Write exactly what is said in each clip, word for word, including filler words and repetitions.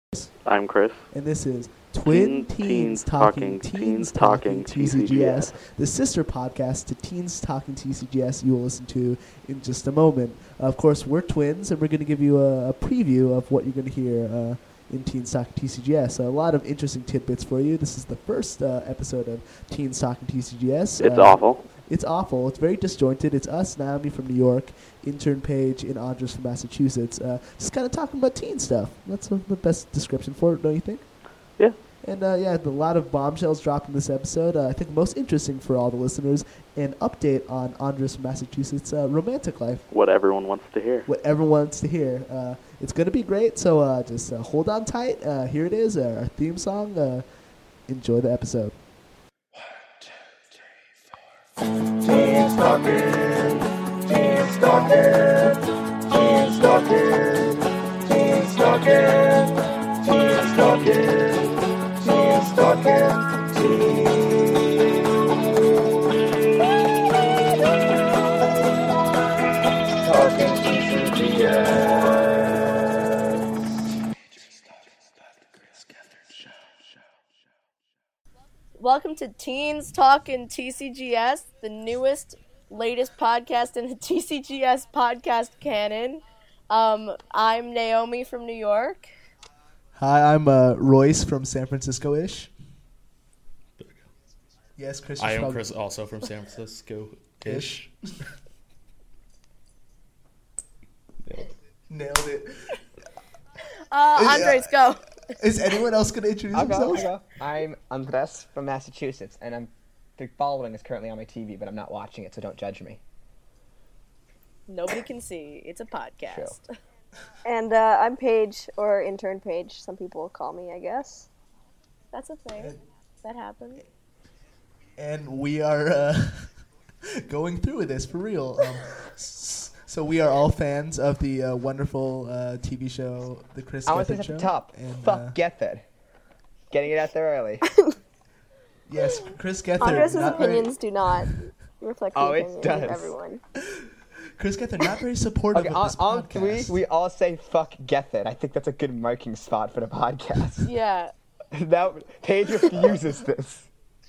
I'm Chris. And this is Twin Teens, teens Talking, Teens Talking T C G S, the sister podcast to Teens Talking T C G S you will listen to in just a moment. Uh, of course, we're twins, and we're going to give you a, a preview of what you're going to hear uh, in Teens Talking T C G S. So a lot of interesting tidbits for you. This is the first uh, episode of Teens Talking T C G S. It's uh, awful. It's awful. It's very disjointed. It's us, Naomi from New York, intern Paige, and Andres from Massachusetts. Uh, just kind of talking about teen stuff. That's uh, the best description for it, don't you think? Yeah. And uh, yeah, a lot of bombshells dropped in this episode. Uh, I think most interesting for all the listeners, an update on Andres from Massachusetts' uh, romantic life. What everyone wants to hear. What everyone wants to hear. Uh, it's going to be great, so uh, just uh, hold on tight. Uh, here it is, uh, our theme song. Uh, enjoy the episode. Teens talking, teens talking, teens talking, teens talking, teens talking, teens talking, teens talking T C G S. Welcome to Teens Talking T C G S, the newest, latest podcast in the T C G S podcast canon. Um, I'm Naomi from New York. Hi, I'm uh, Royce from San Francisco-ish. There we go. Yes, Chris. I am probably- Chris, also from San Francisco-ish. Nailed it. Uh, Andres, go. Is anyone else going to introduce I'll go, themselves? I'll go. I'm Andres from Massachusetts, and I'm the following is currently on my T V, but I'm not watching it, so don't judge me. Nobody can see. It's a podcast. True. And uh, I'm Paige, or intern Paige. Some people call me, I guess. That's a thing. That happened. And we are uh, going through with this for real. Um, s- so we are all fans of the uh, wonderful uh, T V show, The Chris I want to Gethard say Show. at the top. And, Fuck uh, Gethard. Getting it out there early. Yes, Chris Gethard. Andres' not very- opinions do not reflect the Oh, it opinions does. of everyone. Chris Gethard, not very supportive Okay, of on, this on podcast. three, we all say fuck Gethard. I think that's a good marking spot for the podcast. Yeah. Now, Paige refuses this.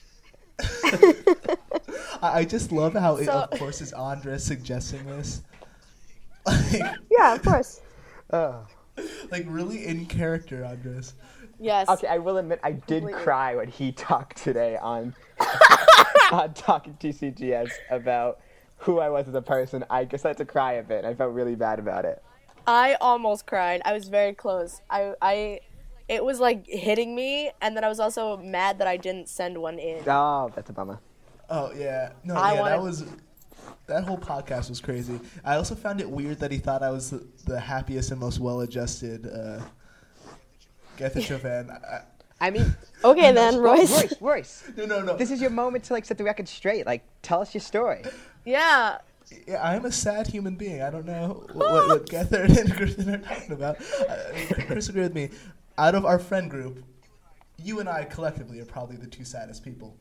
I, I just love how, it, So- of course, is Andres suggesting this. Like, Yeah, of course. Oh. like really in character, Andres. Yes. Okay, I will admit I did Completely. cry when he talked today on on Talking T C G S about who I was as a person. I guess I had to cry a bit. I felt really bad about it. I almost cried. I was very close. I, I, it was like hitting me, and then I was also mad that I didn't send one in. Oh, that's a bummer. Oh yeah, no, I yeah, wanna- that was that whole podcast was crazy. I also found it weird that he thought I was the, the happiest and most well-adjusted uh, Gethard Show fan. I, I mean, Okay then, Royce. Royce, Royce, no, no, no. this is your moment to like set the record straight. Like, tell us your story. Yeah. Yeah, I am a sad human being. I don't know what, what, what Gethard and Griffin are talking about. Uh, Chris agree with me. Out of our friend group, you and I collectively are probably the two saddest people.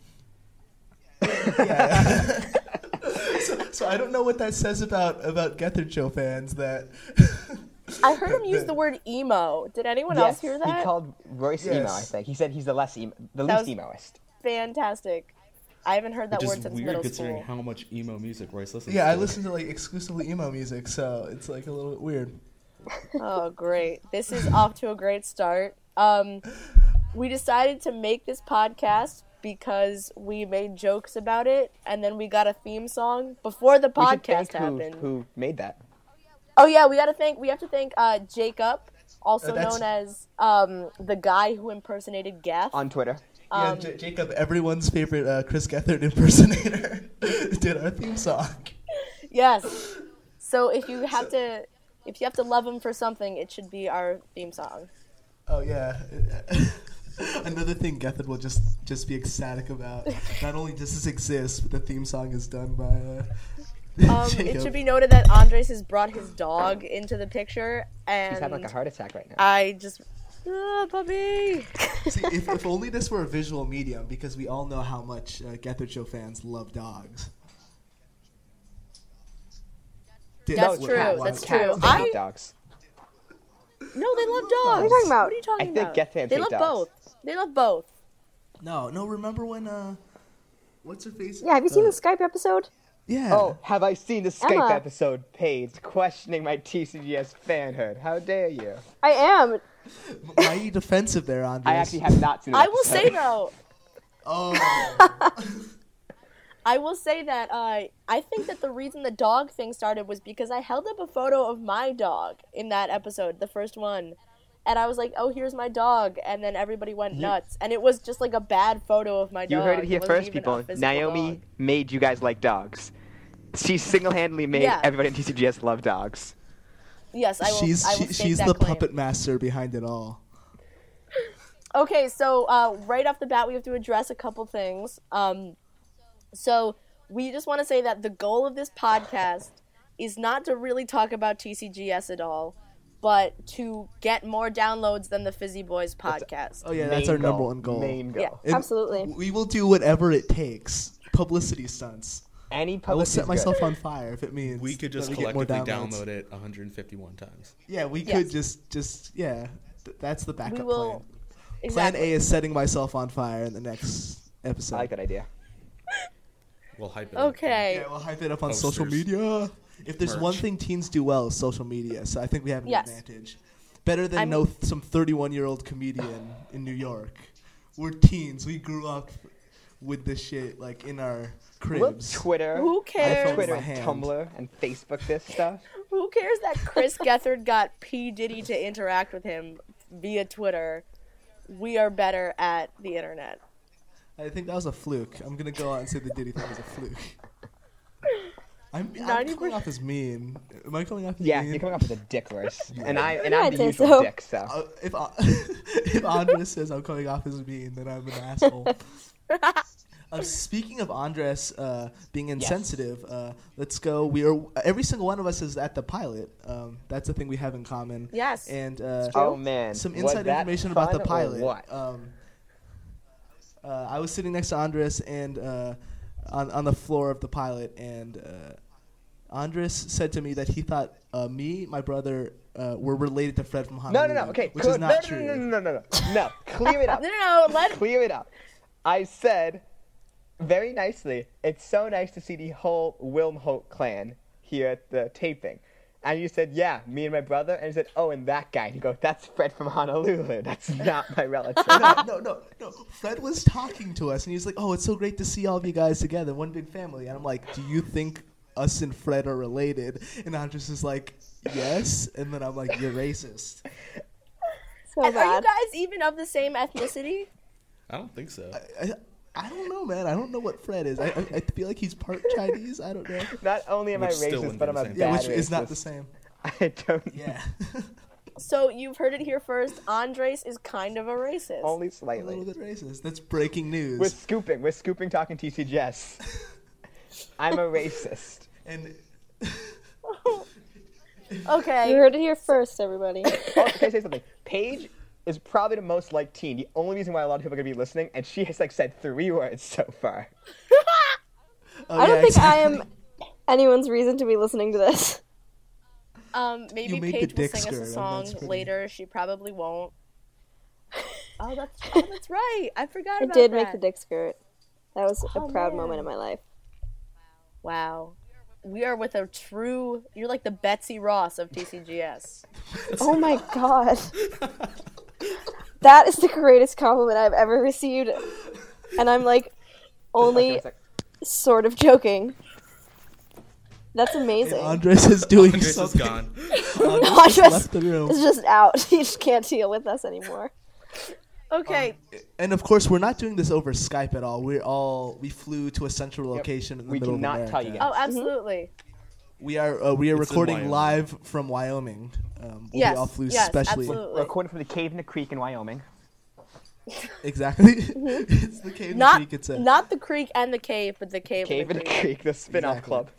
Yeah. so, so I don't know what that says about about Gethard Show fans. That I heard him use the word emo. Did anyone else yes, hear that? he called Royce emo. I Yes. think he said he's the less emo, the That least was- emoist. Fantastic. I haven't heard that Which word is since weird middle considering school. how much emo music Royce listens Yeah, to. I listen to like exclusively emo music, so it's like a little bit weird. Oh, great. This is off to a great start. Um, we decided to make this podcast because we made jokes about it, and then we got a theme song before the We should podcast thank who, happened. who made that. Oh yeah, we gotta thank. We have to thank uh, Jacob, also Uh, that's- known as um, the guy who impersonated Geth. On Twitter. Yeah, Um, J- Jacob, everyone's favorite uh, Chris Gethard impersonator, did our theme song. Yes. So if you have to, if you have to love him for something, it should be our theme song. Oh yeah. Another thing Gethard will just just be ecstatic about. Not only does this exist, but the theme song is done by uh, Um, Jacob. it should be noted that Andres has brought his dog into the picture, and He's having like a heart attack right now. I just, ah, puppy. See, if, if only this were a visual medium, because we all know how much uh, Gethard Show fans love dogs. Did- That's what- true, what- that's what- true. Cats, they I- hate dogs. No, they love dogs. What are you talking about? What are you talking I think about? Geth fans they hate love dogs. both. They love both. No, no. Remember when? Uh, what's her face? Yeah, have you seen Uh, the Skype episode? Yeah. Oh, have I seen the Skype Emma. episode page questioning my T C G S fanhood? How dare you? I am. Why are you defensive there, Andres? I actually have not seen the I will episode. say though, Oh. I will say that uh, I think that the reason the dog thing started was because I held up a photo of my dog in that episode, the first one. And I was like, oh, here's my dog. And then everybody went nuts. And it was just like a bad photo of my dog. You heard it here wasn't first, even a people. physical Naomi dog. made you guys like dogs. She single-handedly made Yeah. everybody in T C G S love dogs. Yes, I will. she's I will she, stake she's that the claim. puppet master behind it all. Okay, so uh, right off the bat, we have to address a couple things. Um, so we just want to say that the goal of this podcast is not to really talk about T C G S at all, but to get more downloads than the Fizzy Boys podcast. Oh yeah, that's Main our number goal. one goal. Main goal. Yeah. And Absolutely. We will do whatever it takes. Publicity stunts. Any I will publicity set is myself good. on fire if it means We could just that we get more collectively downloads. download it one hundred fifty-one times. Yeah, we Yes. could just just yeah. Th- that's the backup We will. plan. Exactly. Plan A is setting myself on fire in the next episode. I like that idea. We'll hype it up. Okay. Yeah, we'll hype it up on Posters. social media. If there's one Merch. thing teens do well, it's social media. So I think we have an Yes. advantage. Better than I'm- know some thirty-one-year-old comedian in New York. We're teens. We grew up with this shit like in our Look, cribs. Twitter, Who cares? Twitter, My and hand. Tumblr, and Facebook this stuff. Who cares that Chris Gethard got P. Diddy to interact with him via Twitter? We are better at the internet. I think that was a fluke. I'm gonna go out and say the Diddy thing was a fluke. I'm, I'm ninety coming off as mean. Am I coming off as Yeah, mean? you're coming up with a dick verse, and I and Yeah, I'm I'd the say usual so. dick. So Uh, if uh, if Andres says I'm coming off as mean, then I'm an asshole. Uh, speaking of Andres uh, being insensitive, uh, let's go. We are every single one of us is at the pilot. Um, that's the thing we have in common. Yes. And uh, oh man, some was inside that information about the fun or pilot. What? Um, uh, I was sitting next to Andres and uh, on on the floor of the pilot, and uh, Andres said to me that he thought uh, me, my brother, uh, were related to Fred from No, Honolulu. no, no. Okay, which cool. is no, not no, true. no, no, no, no, no, no. Clear it up. No, no, no. Let Clear it up. I said very nicely, it's so nice to see the whole Wilmholt clan here at the taping. And you said, yeah, me and my brother. And you said, oh, and that guy. And you go, that's Fred from Honolulu. That's not my relative. no, no, no, no. Fred was talking to us, and he was like, "Oh, it's so great to see all of you guys together, one big family." And I'm like, "Do you think us and Fred are related?" And Andres is like, "Yes." And then I'm like, "You're racist." So And are you bad. guys even of the same ethnicity? I don't think so. I, I, I don't know, man. I don't know what Fred is. I, I, I feel like he's part Chinese. I don't know. Not only am Which I still racist, wouldn't but be I'm the a same. bad Yeah, which racist. is not the same. I don't. Yeah, So you've heard it here first. Andres is kind of a racist. Only a slightly. little bit racist. That's breaking news. We're scooping. We're scooping talking T C G S. I'm a racist. and Okay. You heard it here first, everybody. Oh, can I say something? Paige is probably the most liked teen. The only reason why a lot of people are going to be listening, and she has like said three words so far. oh, I don't yeah, think I exactly. am anyone's reason to be listening to this. Um, maybe You made the Paige will dick sing us skirt, a and song that's pretty- later. She probably won't. Oh, that's oh, that's right. I forgot I about did that. make the dick skirt. That was Oh, a proud man. moment in my life. Wow. We are with a true. You're like the Betsy Ross of T C G S. Oh my god. That is the greatest compliment I've ever received. And I'm like only It's like, sort of joking. That's amazing. And Andres is doing Andres is something. gone. Andres Andres just left the room. It's just out. He just can't deal with us anymore. Okay. And of course, we're not doing this over Skype at all. We're all we flew to a central location in the We middle cannot of tell America. you oh, guys. absolutely. We are uh, we are It's in recording Wyoming. live from Wyoming. Um, Yes. We all flew yes. specially. Absolutely. We're recording from the cave in the creek in Wyoming. Exactly. It's the cave in the Not creek. It's a not the creek and the cave, but the cave. Cave in and the the creek. creek, the spin-off Exactly. club.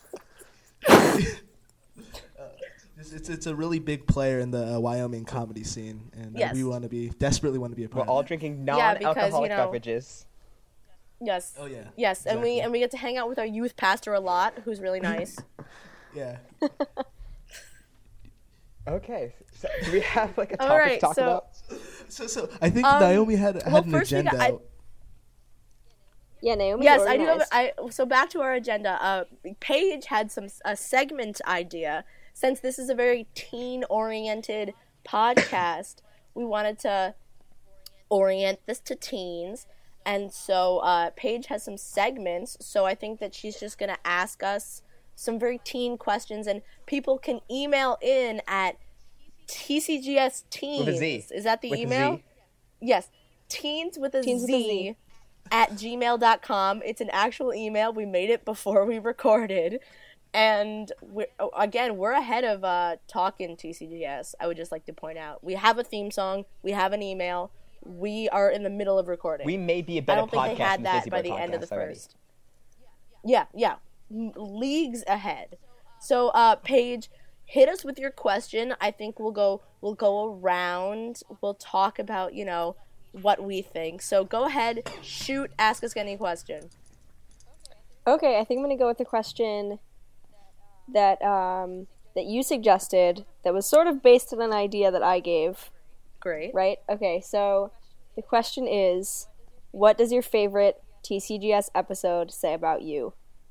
it's, it's it's a really big player in the uh, Wyoming comedy scene, and uh, Yes. we want to be desperately want to be a We're part all of it. drinking Yeah, because, non-alcoholic you know- beverages. Yes. Oh yeah. Yes, and we Exactly. and we get to hang out with our youth pastor a lot, who's really nice. Yeah. Okay, so do we have like a All topic right, to talk so- about? So, so I think Um, Naomi had had well, an first we got- agenda. I- Yeah, Naomi. Yes, I do have. I so back to our agenda. Uh, Paige had some a segment idea. Since this is a very teen-oriented podcast, we wanted to orient this to teens, and so uh, Paige has some segments. So I think that she's just gonna ask us some very teen questions, and people can email in at T C G S Teens. With a Z. Is that the With a email? Z. Yes, teens with a Teens with Z. a Z. At gmail dot com. It's an actual email. We made it before we recorded. And we're, oh, again, we're ahead of uh, talking T C G S. I would just like to point out. We have a theme song. We have an email. We are in the middle of recording. We may be a I better don't think podcast they had than the that Fizzy by Boy the end of the podcast already. first. Yeah, yeah. M- leagues ahead. So, uh, Paige, hit us with your question. I think we'll go we'll go around. We'll talk about, you know, what we think. So go ahead, shoot, ask us any question. Okay, I think I'm gonna go with the question that um that you suggested. That was sort of based on an idea that I gave. Great. Right? Okay, so the question is, what does your favorite T C G S episode say about you?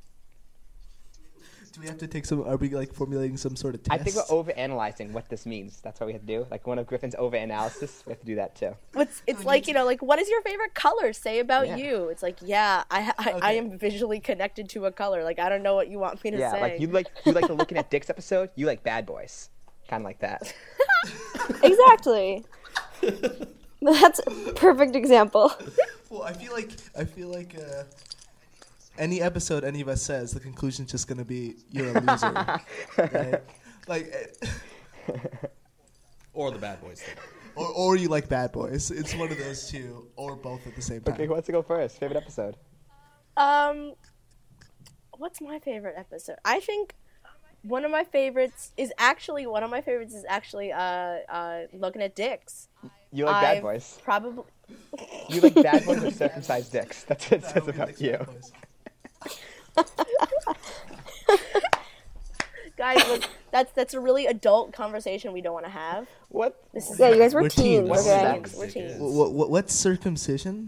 Do we have to take some? Are we like formulating some sort of I test? think we're over-analyzing what this means. That's what we have to do. Like one of Griffin's over-analysis, we have to do that too. It's, it's like, you know, like, what does your favorite color say about Yeah. you? It's like, yeah, I, I, I Okay. am visually connected to a color. Like, I don't know what you want me to Yeah, say. like you like you like the Looking at Dicks episode. You like Bad Boys, kind of like that. Exactly. That's a perfect example. Well, I feel like I feel like uh, any episode any of us says, the conclusion's just gonna be you're a loser. Right? Like, eh, Or the Bad Boys thing. or or you like Bad Boys. It's one of those two, or both at the same time. Okay, who wants to go first? Favorite episode? Um, what's my favorite episode? I think one of my favorites is actually, one of my favorites is actually, uh, uh, Looking at Dicks. You like Bad I've Boys. Probably, You like Bad Boys or circumcised dicks? That's what it says Naomi about likes you. Bad Boys. guys, look, that's, that's a really adult conversation we don't want to have. What? This is Yeah, you guys were, We're teens, teens. okay? teens. We're teens. What, what, what's circumcision?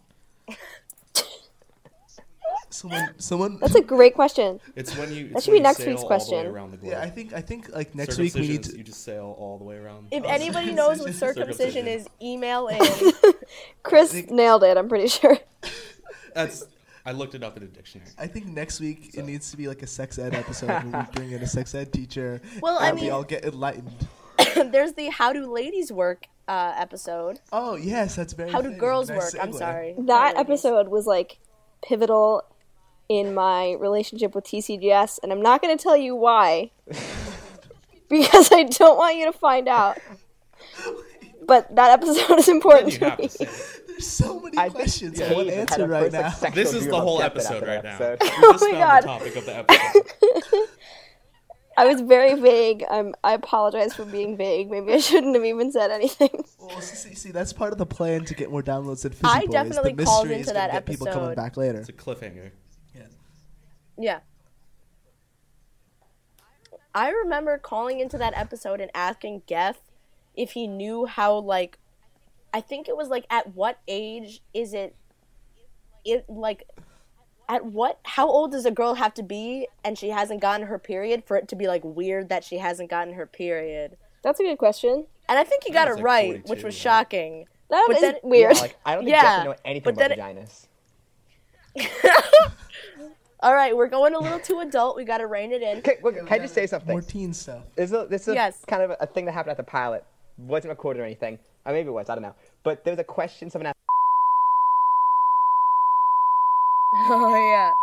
Someone, someone. That's a great question. It's when you. That It's should when be you next sail week's all the way question. around the globe. Yeah, I think I think like next week we need Circumcision is to. You just sail all the way around. If anybody knows what Circumcision. circumcision is, email in. Chris think- nailed it, I'm pretty sure. That's. I looked it up in a dictionary. I think next week it needs to be like a sex ed episode where we bring in a sex ed teacher. Well, I and we mean- all get enlightened. There's the How Do Ladies Work uh, episode. Oh yes, that's very. How Do fitting. Girls Nice Work? I'm segue. sorry. That Ladies. episode was like pivotal in my relationship with T C G S, and I'm not going to tell you why because I don't want you to find out. But that episode is important You to have me. to say it. There's so many I think questions I Paige want to had answer her right first, like, now. sexual This is view the about whole Death episode after right that now. episode. We just Oh my found God. the topic of the episode. I was very vague. I'm, I apologize for being vague. Maybe I shouldn't have even said anything. Well, see, see, that's part of the plan to get more downloads than Fizzy I Boys. definitely the called mystery into is gonna that get people coming episode. back later. It's a cliffhanger. Yeah. Yeah. I remember calling into that episode and asking Geth if he knew how, like, I think it was like, at what age is it, it like, at what, how old does a girl have to be and she hasn't gotten her period for it to be, like, weird that she hasn't gotten her period? That's a good question. And I think he got It's it like right, forty-two, which was right? shocking. That But is then- weird. Yeah, like I don't think Yeah, Jeff would know anything but about then vaginas. All right, we're going a little too adult. We got to rein it in. Okay, look, can I just say something? More teen stuff. This is a, this is Yes. kind of a, a thing that happened at the pilot. Wasn't recorded or anything. Or maybe it was. I don't know. But there was a question someone asked. Oh, yeah.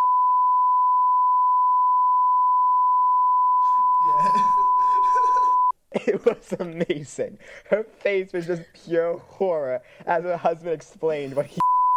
It was amazing. Her face was just pure horror as her husband explained what he.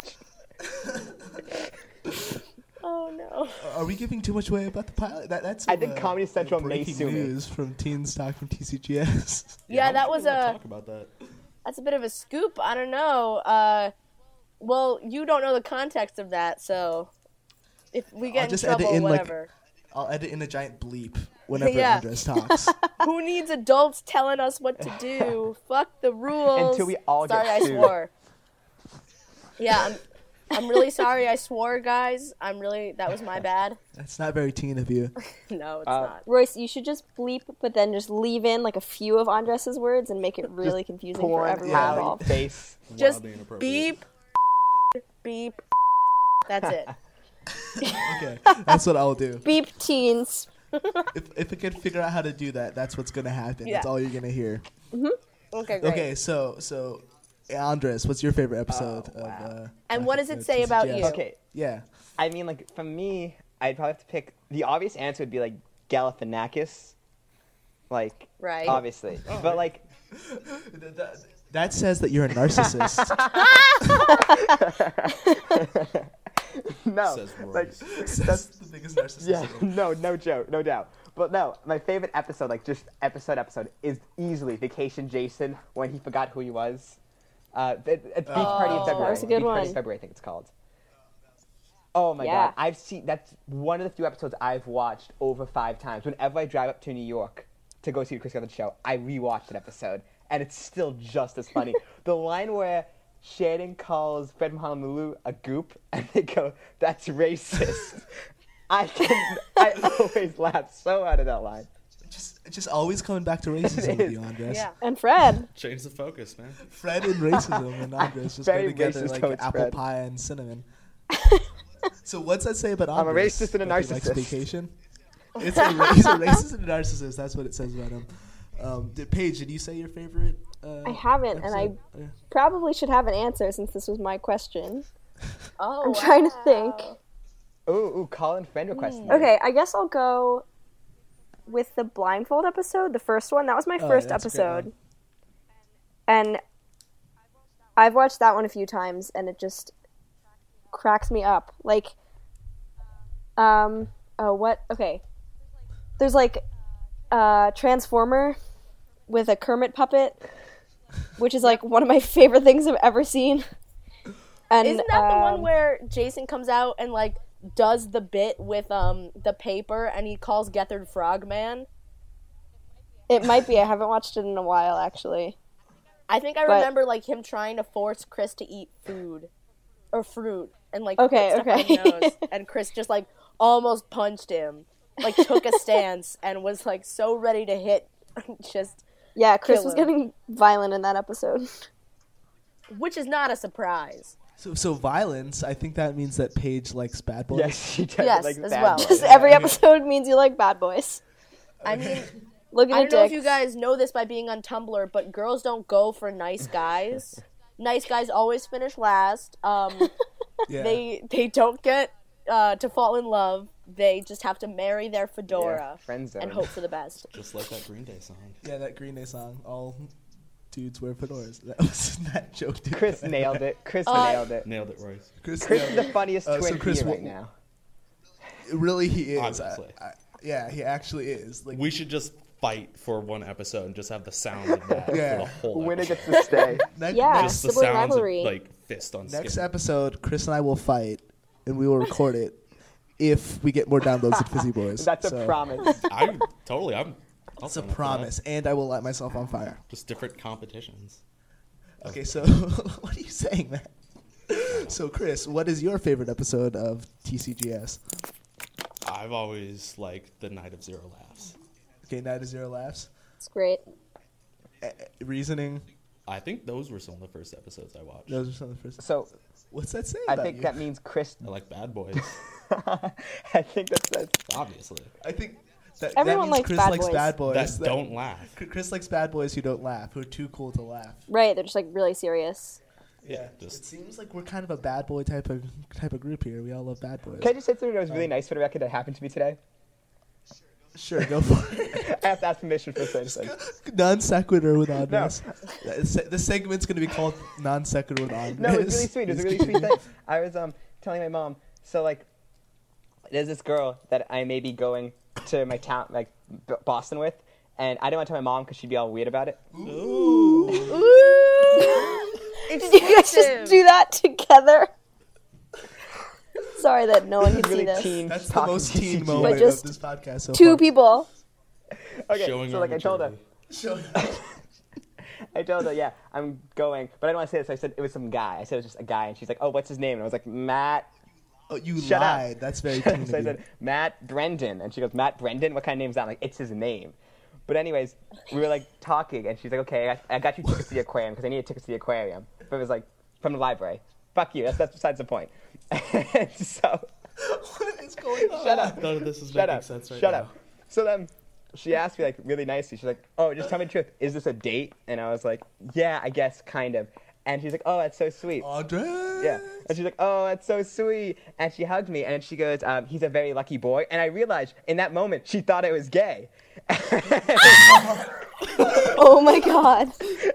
Oh, no. Are we giving too much away about the pilot? That, that's. I some, think uh, Comedy Central may breaking sue me. news from Teens Talking T C G S. Yeah, how that much was do we wanna a... talk about that. That's a bit of a scoop. I don't know. Uh, well, you don't know the context of that, so if we I'll get in just trouble, edit in, like, whatever. I'll edit in a giant bleep whenever Yeah. Andres talks. Who needs adults telling us what to do? Fuck the rules. Until we all sorry, get I sued. swore. Yeah, I'm. I'm really sorry. I swore, guys. I'm really. That was my bad. That's not very teen of you. No, it's Uh, not. Royce, you should just bleep, but then just leave in like a few of Andres's words and make it really confusing for Porn, everyone Hallie, involved. face. Just Wildly inappropriate. beep, beep. That's it. Okay, that's what I'll do. Beep teens. If if it can figure out how to do that, that's what's gonna happen. Yeah. That's all you're gonna hear. Okay, great. Okay, so so Andres, what's your favorite episode Oh, wow. of? Uh, And what does it uh, say about T C G S? you? Okay, Yeah. I mean, like, for me, I'd probably have to pick... The obvious answer would be, like, Galifianakis. Like, Right. obviously. But, like, That says that you're a narcissist. no. Says Like, Royce. That's the biggest narcissist. yeah, no, no joke, no doubt. But no, my favorite episode, like, just episode, episode, is easily Vacation Jason, when he forgot who he was. Uh, it, it's Beach Party in Oh, February. that was a good Beach Party in one. February, I think it's called. Oh my Yeah. god, I've seen that's one of the few episodes I've watched over five times. Whenever I drive up to New York to go see the Chris Evans show, I rewatch that episode, and it's still just as funny. The line where Shannon calls Fred from Honolulu a goop, and they go, "That's racist." I can, I always laugh so out of that line. Just just always coming back to racism It with is. you, Andres. Yeah. And Fred. Change the focus, man. Fred and racism and Andres just Very go together racist like towards apple Fred. pie and cinnamon. So what's that say about I'm a Andres? racist and a That he likes narcissist. vacation? It's a, ra- he's a racist and a narcissist. That's what it says about him. Um, did, Paige, did you say your favorite? Uh, I haven't, and I episode? Yeah. probably should have an answer since this was my question. Oh, I'm trying to think. Ooh, ooh, Colin friend requested. Okay, I guess I'll go with the blindfold episode, the first one. That was my Oh, first that's a great episode. one. And I've watched that one a few times, and it just cracks me up. Like, um, oh, what? Okay. There's like a Transformer with a Kermit puppet, which is like one of my favorite things I've ever seen. And Isn't that the um, one where Jason comes out and like does the bit with um the paper and he calls Gethard Frogman? It might be. I haven't watched it in a while, actually. I think I But- remember like him trying to force Chris to eat food or fruit and like Okay, put stuff on okay. his nose, and Chris just like almost punched him, like took a stance and was like so ready to hit, just Yeah, Chris Kill was him. getting violent in that episode. which is not a surprise. So so violence. I think that means that Paige likes bad boys. Yes, she does. Yes, like as bad well. boys. Just every episode means you like bad boys. I mean, Look at I the don't know if dicks. you guys know this by being on Tumblr, but girls don't go for nice guys. Nice guys always finish last. Um, Yeah. they they don't get uh, to fall in love. They just have to marry their Yeah, fedora friend zone. and hope for the best. Just like that Green Day song. Yeah, that Green Day song. All dudes wear fedoras. That was that joke. Dude. Chris nailed it. Chris Uh, nailed it. Nailed it, Royce. Chris, Chris nailed is the it. funniest Uh, so twin Chris, here what- right now. Really, he is. I, Obviously. I, yeah, he actually is. Like, We should just fight for one episode and just have the sound of that Yeah. for the whole Winner episode. gets to stay. next, Yeah. next, Just the Sibling sounds rivalry. of like fist on next skin. episode, Chris and I will fight, and we will record it if we get more downloads at Fizzy Boys. That's a So, promise. I totally. I'm. I'll It's a sign up for that. promise, and I will light myself on fire. Just different competitions. Okay, so what are you saying, man? So, Chris, what is your favorite episode of T C G S? I've always liked the Night of Zero Laughs. Okay, Night of Zero Laughs. It's great. Uh, reasoning. I think those were some of the first episodes I watched. Those are some of the first. So What's that say I about think you? that means Chris. I like Bad Boys, I think that says. obviously. I think that, Everyone that means likes Chris bad likes boys. bad boys. That don't laugh. Chris likes bad boys who don't laugh, who are too cool to laugh. Right, they're just like really serious. Yeah, It just seems like we're kind of a bad boy type of type of group here. We all love bad boys. Can I just say something that was really nice for the record that happened to me today? Sure, go for it. I have to ask permission for saying something. Non sequitur with Andres. The segment's gonna be called non sequitur with Andres. No, it was really sweet. It was a really sweet thing. I was um telling my mom. So like, there's this girl that I may be going to my town, like B- Boston with, and I didn't want to tell my mom because she'd be all weird about it. Did you guys just do that together? Sorry that no one This can is really see this. teen. That's the talking most T C teen G. moment But just of this podcast so Two far. people Okay, Showing so our like I told her, maturity. I told her, yeah, I'm going, but I don't want to say this. So I said it was some guy. I said it was just a guy, and she's like, oh, what's his name? And I was like, Matt. Oh, you Shut up. lied. That's very teen of So I you. said, Matt Brendan. And she goes, Matt Brendan? What kind of name is that? I'm like, it's his name. But anyways, we were like talking, and she's like, okay, I, I got you tickets to the aquarium because I needed tickets to the aquarium. But it was like, from the library. Fuck you. That's, that's besides the point. And so, What is going on? shut up. None of this is Shut making up. sense right Shut now. up. So then she asked me like really nicely. She's like, oh, just tell me the truth. Is this a date? And I was like, yeah, I guess kind of. And she's like, oh, that's so sweet. Andre. Yeah. And she's like, oh, that's so sweet. And she hugged me, and she goes, um, he's a very lucky boy. And I realized in that moment she thought I was gay. Oh my god.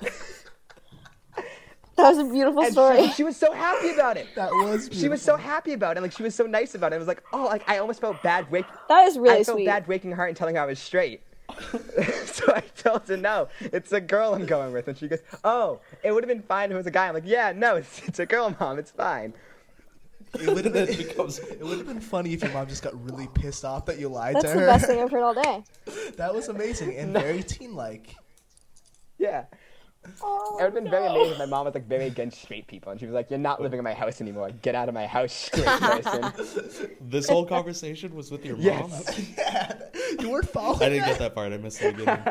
That was a beautiful And story. she, she was so happy about it. That was She was so beautiful. happy about it. Like, she was so nice about it. It was like, oh, like I almost felt bad break. That is really I felt sweet. bad breaking her heart and telling her I was straight. So I told her, no, it's a girl I'm going with. And she goes, oh, it would have been fine if it was a guy. I'm like, yeah, no, it's, it's a girl, Mom. It's fine. It would have Then been, it becomes- it would have been funny if your mom just got really pissed off that you lied That's to the her. best thing I've heard all day. That was amazing and very teen-like. Yeah. Oh, I would have been very amazed if my mom was like very against straight people. And she was like, you're not living in my house anymore. Get out of my house, straight person. This whole conversation was with your mom? Yes. You weren't following I didn't that? get that part. I missed the beginning.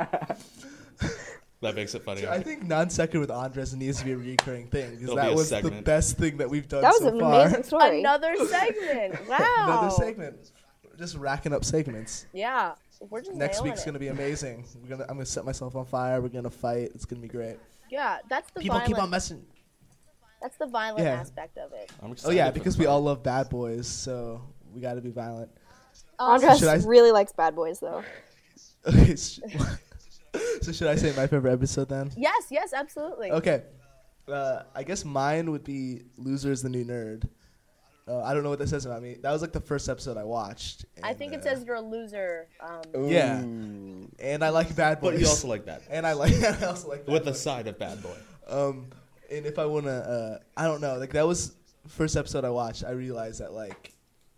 That makes it funny. I think non-sequitur with Andres needs to be a recurring thing because It'll that be a was the segment. best thing that we've done that was so an far. amazing story. Another segment. Wow. Another segment. We're just racking up segments. Yeah. We're just Next nailing week's it. gonna be amazing. We're gonna. I'm gonna set myself on fire. We're gonna fight. It's gonna be great. Yeah, that's the People violent. keep on messing. That's the violent Yeah. aspect of it. I'm Oh excited yeah, for because the we fight. all love bad boys, so we got to be violent. Andres Should I- really likes bad boys, though. Okay. sh- So should I say my favorite episode then? Yes, yes, absolutely. Okay. Uh, I guess mine would be "Loser's the New Nerd." Uh, I don't know what that says about me. That was like the first episode I watched. I and, think it uh, says you're a loser. Um, Yeah. Ooh. And I like bad boys. But you also like Bad Boy. And I like. I also like bad With the boys. side of Bad Boy. Um, and if I wanna, uh, I don't know. Like that was first episode I watched. I realized that like,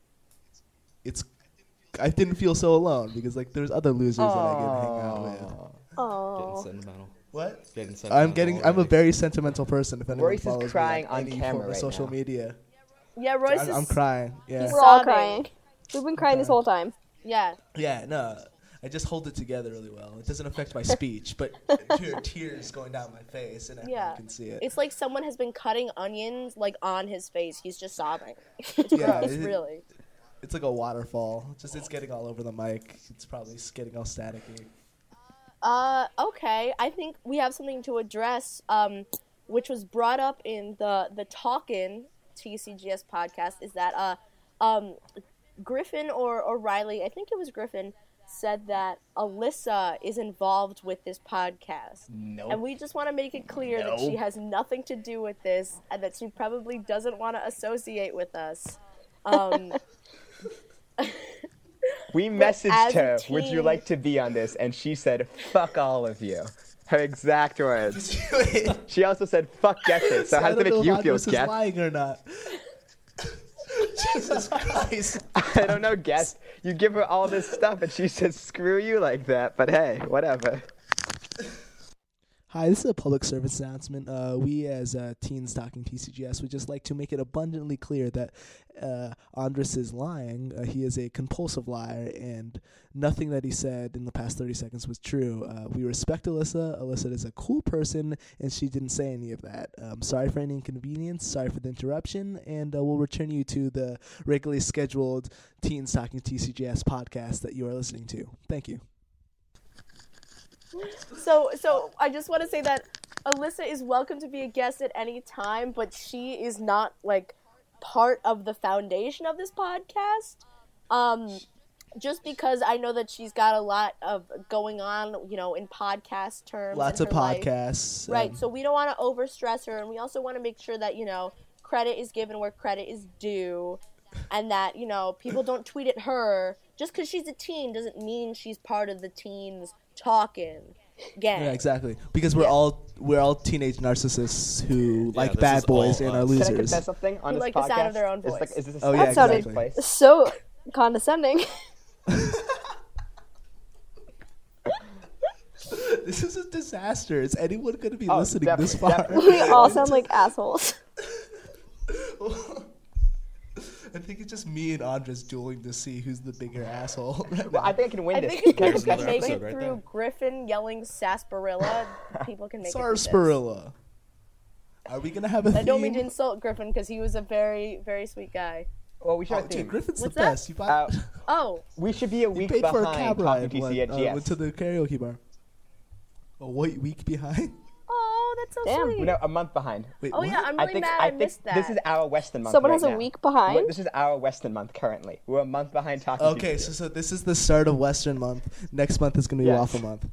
it's. I didn't feel so alone because like there's other losers that I get to hang out with. Getting Oh. sentimental. What? Getting sentimental I'm getting. I'm a already. very sentimental person. If anyone Royce is follows crying me on on any camera form of right social now. media, yeah, Royce I'm, is. I'm crying. Yeah. He's We're all sobbing. crying. We've been crying this whole time. Yeah. Yeah. No. I just hold it together really well. It doesn't affect my speech, but there are tears going down my face, and everyone Yeah. can see it. It's like someone has been cutting onions like on his face. He's just sobbing. It's Yeah, gross, it- really. It's like a waterfall. Just it's getting all over the mic. It's probably getting all staticky. Uh, okay. I think we have something to address, um, which was brought up in the the Talkin' T C G S podcast. Is that uh, um, Griffin or or Riley? I think it was Griffin said that Alyssa is involved with this podcast. Nope. And we just want to make it clear that she Nope. has nothing to do with this and that she probably doesn't want to associate with us. Um, We messaged as a her, would you teen- like to be on this? And she said, fuck all of you. Her exact words. She also said, fuck Guess It. So I how does don't it know make you if feel, Andres is Guess? lying or not. Jesus Christ. I don't know, Guess. You give her all this stuff and she says, screw you like that. But hey, whatever. Hi, this is a public service announcement. Uh, we, as uh, Teens Talking T C G S, would just like to make it abundantly clear that uh, Andres is lying. Uh, he is a compulsive liar, and nothing that he said in the past thirty seconds was true. Uh, we respect Alyssa. Alyssa is a cool person, and she didn't say any of that. Um, sorry for any inconvenience. Sorry for the interruption, and uh, we'll return you to the regularly scheduled Teens Talking T C G S podcast that you are listening to. Thank you. So, so I just want to say that Alyssa is welcome to be a guest at any time, but she is not like part of the foundation of this podcast. Um, just because I know that she's got a lot of going on, you know, in podcast terms. Lots in of her life. podcasts. Right. um, So we don't want to overstress her, and we also want to make sure that, you know, credit is given where credit is due, and that, you know, people don't tweet at her. Just because she's a teen doesn't mean she's part of the teens talking gang. Yeah, exactly. Because we're Yeah. all we're all teenage narcissists who like this bad is all boys and are us. Can I losers. confess something on Who this like podcast? the sound of their own Is, voice. like, is this a Oh, safe yeah, sounded- exactly. place? So condescending. disaster. Is anyone going to be Oh, listening this definitely, far? definitely. We all sound like assholes. I think it's just me and Andres dueling to see who's the bigger asshole. Right Well, now. I think I can win I this. think if Can I people confess can another make something? it episode right through there. Griffin yelling sarsaparilla, people can make it through this. Sarsaparilla. Are we gonna have a I theme? don't mean to insult Griffin because he was a very, very sweet guy. Well, we should Oh, have a dude, theme. Griffin's What's the that? best. You, bought, Uh, Oh, we should be a you week paid for a cab behind ride. Talking Went, T C at uh, G S. went to the karaoke bar. A white week behind. oh, that's so Damn. sweet. No, a month behind. Wait, Oh what? yeah, I'm I really think mad I I, think missed that. this is our Western month. Someone right has a now. week behind? We're- This is our Western month currently. We're a month behind Talking Okay, T C. so so this is the start of Western month. Next month is gonna be Yes. Waffle month.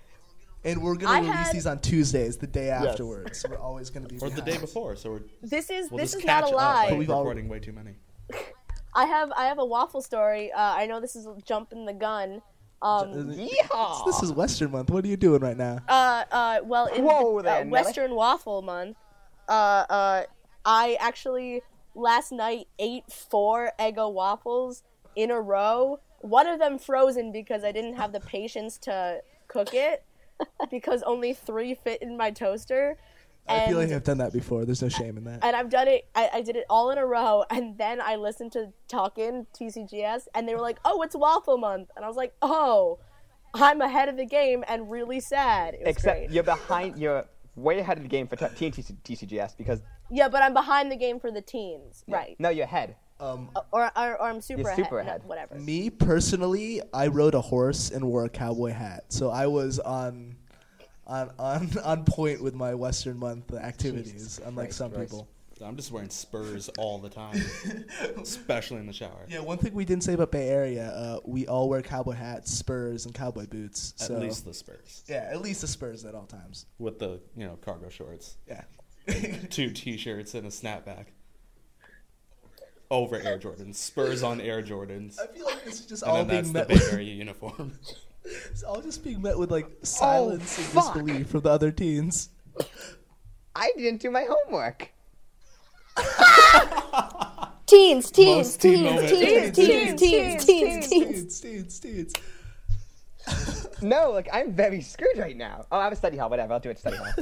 And we're gonna I release had- these on Tuesdays, the day afterwards. So we're always gonna be Or the day behind. before, so we're This is we'll this just is not catch a up lie. by But we've all- recording way too many. I have I have a waffle story. Uh, I know this is jumping the gun. Um, Yeehaw! This is Western month. What are you doing right now? uh, uh, well, in Whoa the, there, uh, Nelly. Western Waffle Month, uh, uh, I actually last night ate four Eggo waffles in a row. One of them frozen because I didn't have the patience to cook it because only three fit in my toaster. I feel like And- I've done that before. There's no shame in that. and I've done it. I, I did it all in a row, and then I listened to Talkin' T C G S, and they were like, "Oh, it's Waffle Month," and I was like, "Oh, I'm ahead of the game," and really sad. It was Except great. you're behind. You're way ahead of the game for t- T N T C G S because Yeah, but I'm behind the game for the teens, right? no, you're ahead. Um, Or, or, or I'm super You're ahead. super no, ahead. whatever. me personally, I rode a horse and wore a cowboy hat, so I was on, on, on, on point with my Western month activities, Jesus unlike Christ, some Christ. people. I'm just wearing Spurs all the time, especially in the shower. Yeah, one thing we didn't say about Bay Area, uh, we all wear cowboy hats, spurs, and cowboy boots. At So least the Spurs yeah, at least the spurs at all times. with the you know cargo shorts, Yeah. two T-shirts, and a snapback over Air Jordans. Spurs on Air Jordans, I feel like this is just and all then being that's the met Bay with, Area uniform. it's all just being met with like silence and fuck. disbelief from the other teens. I didn't do my homework. Teens, teens, Most teen teens, moment. teens, teens, teens, teens, teens. Teens, teens, teens. No, like I'm very screwed right now. Oh, I have a study hall. Whatever, I'll do it. Study hall.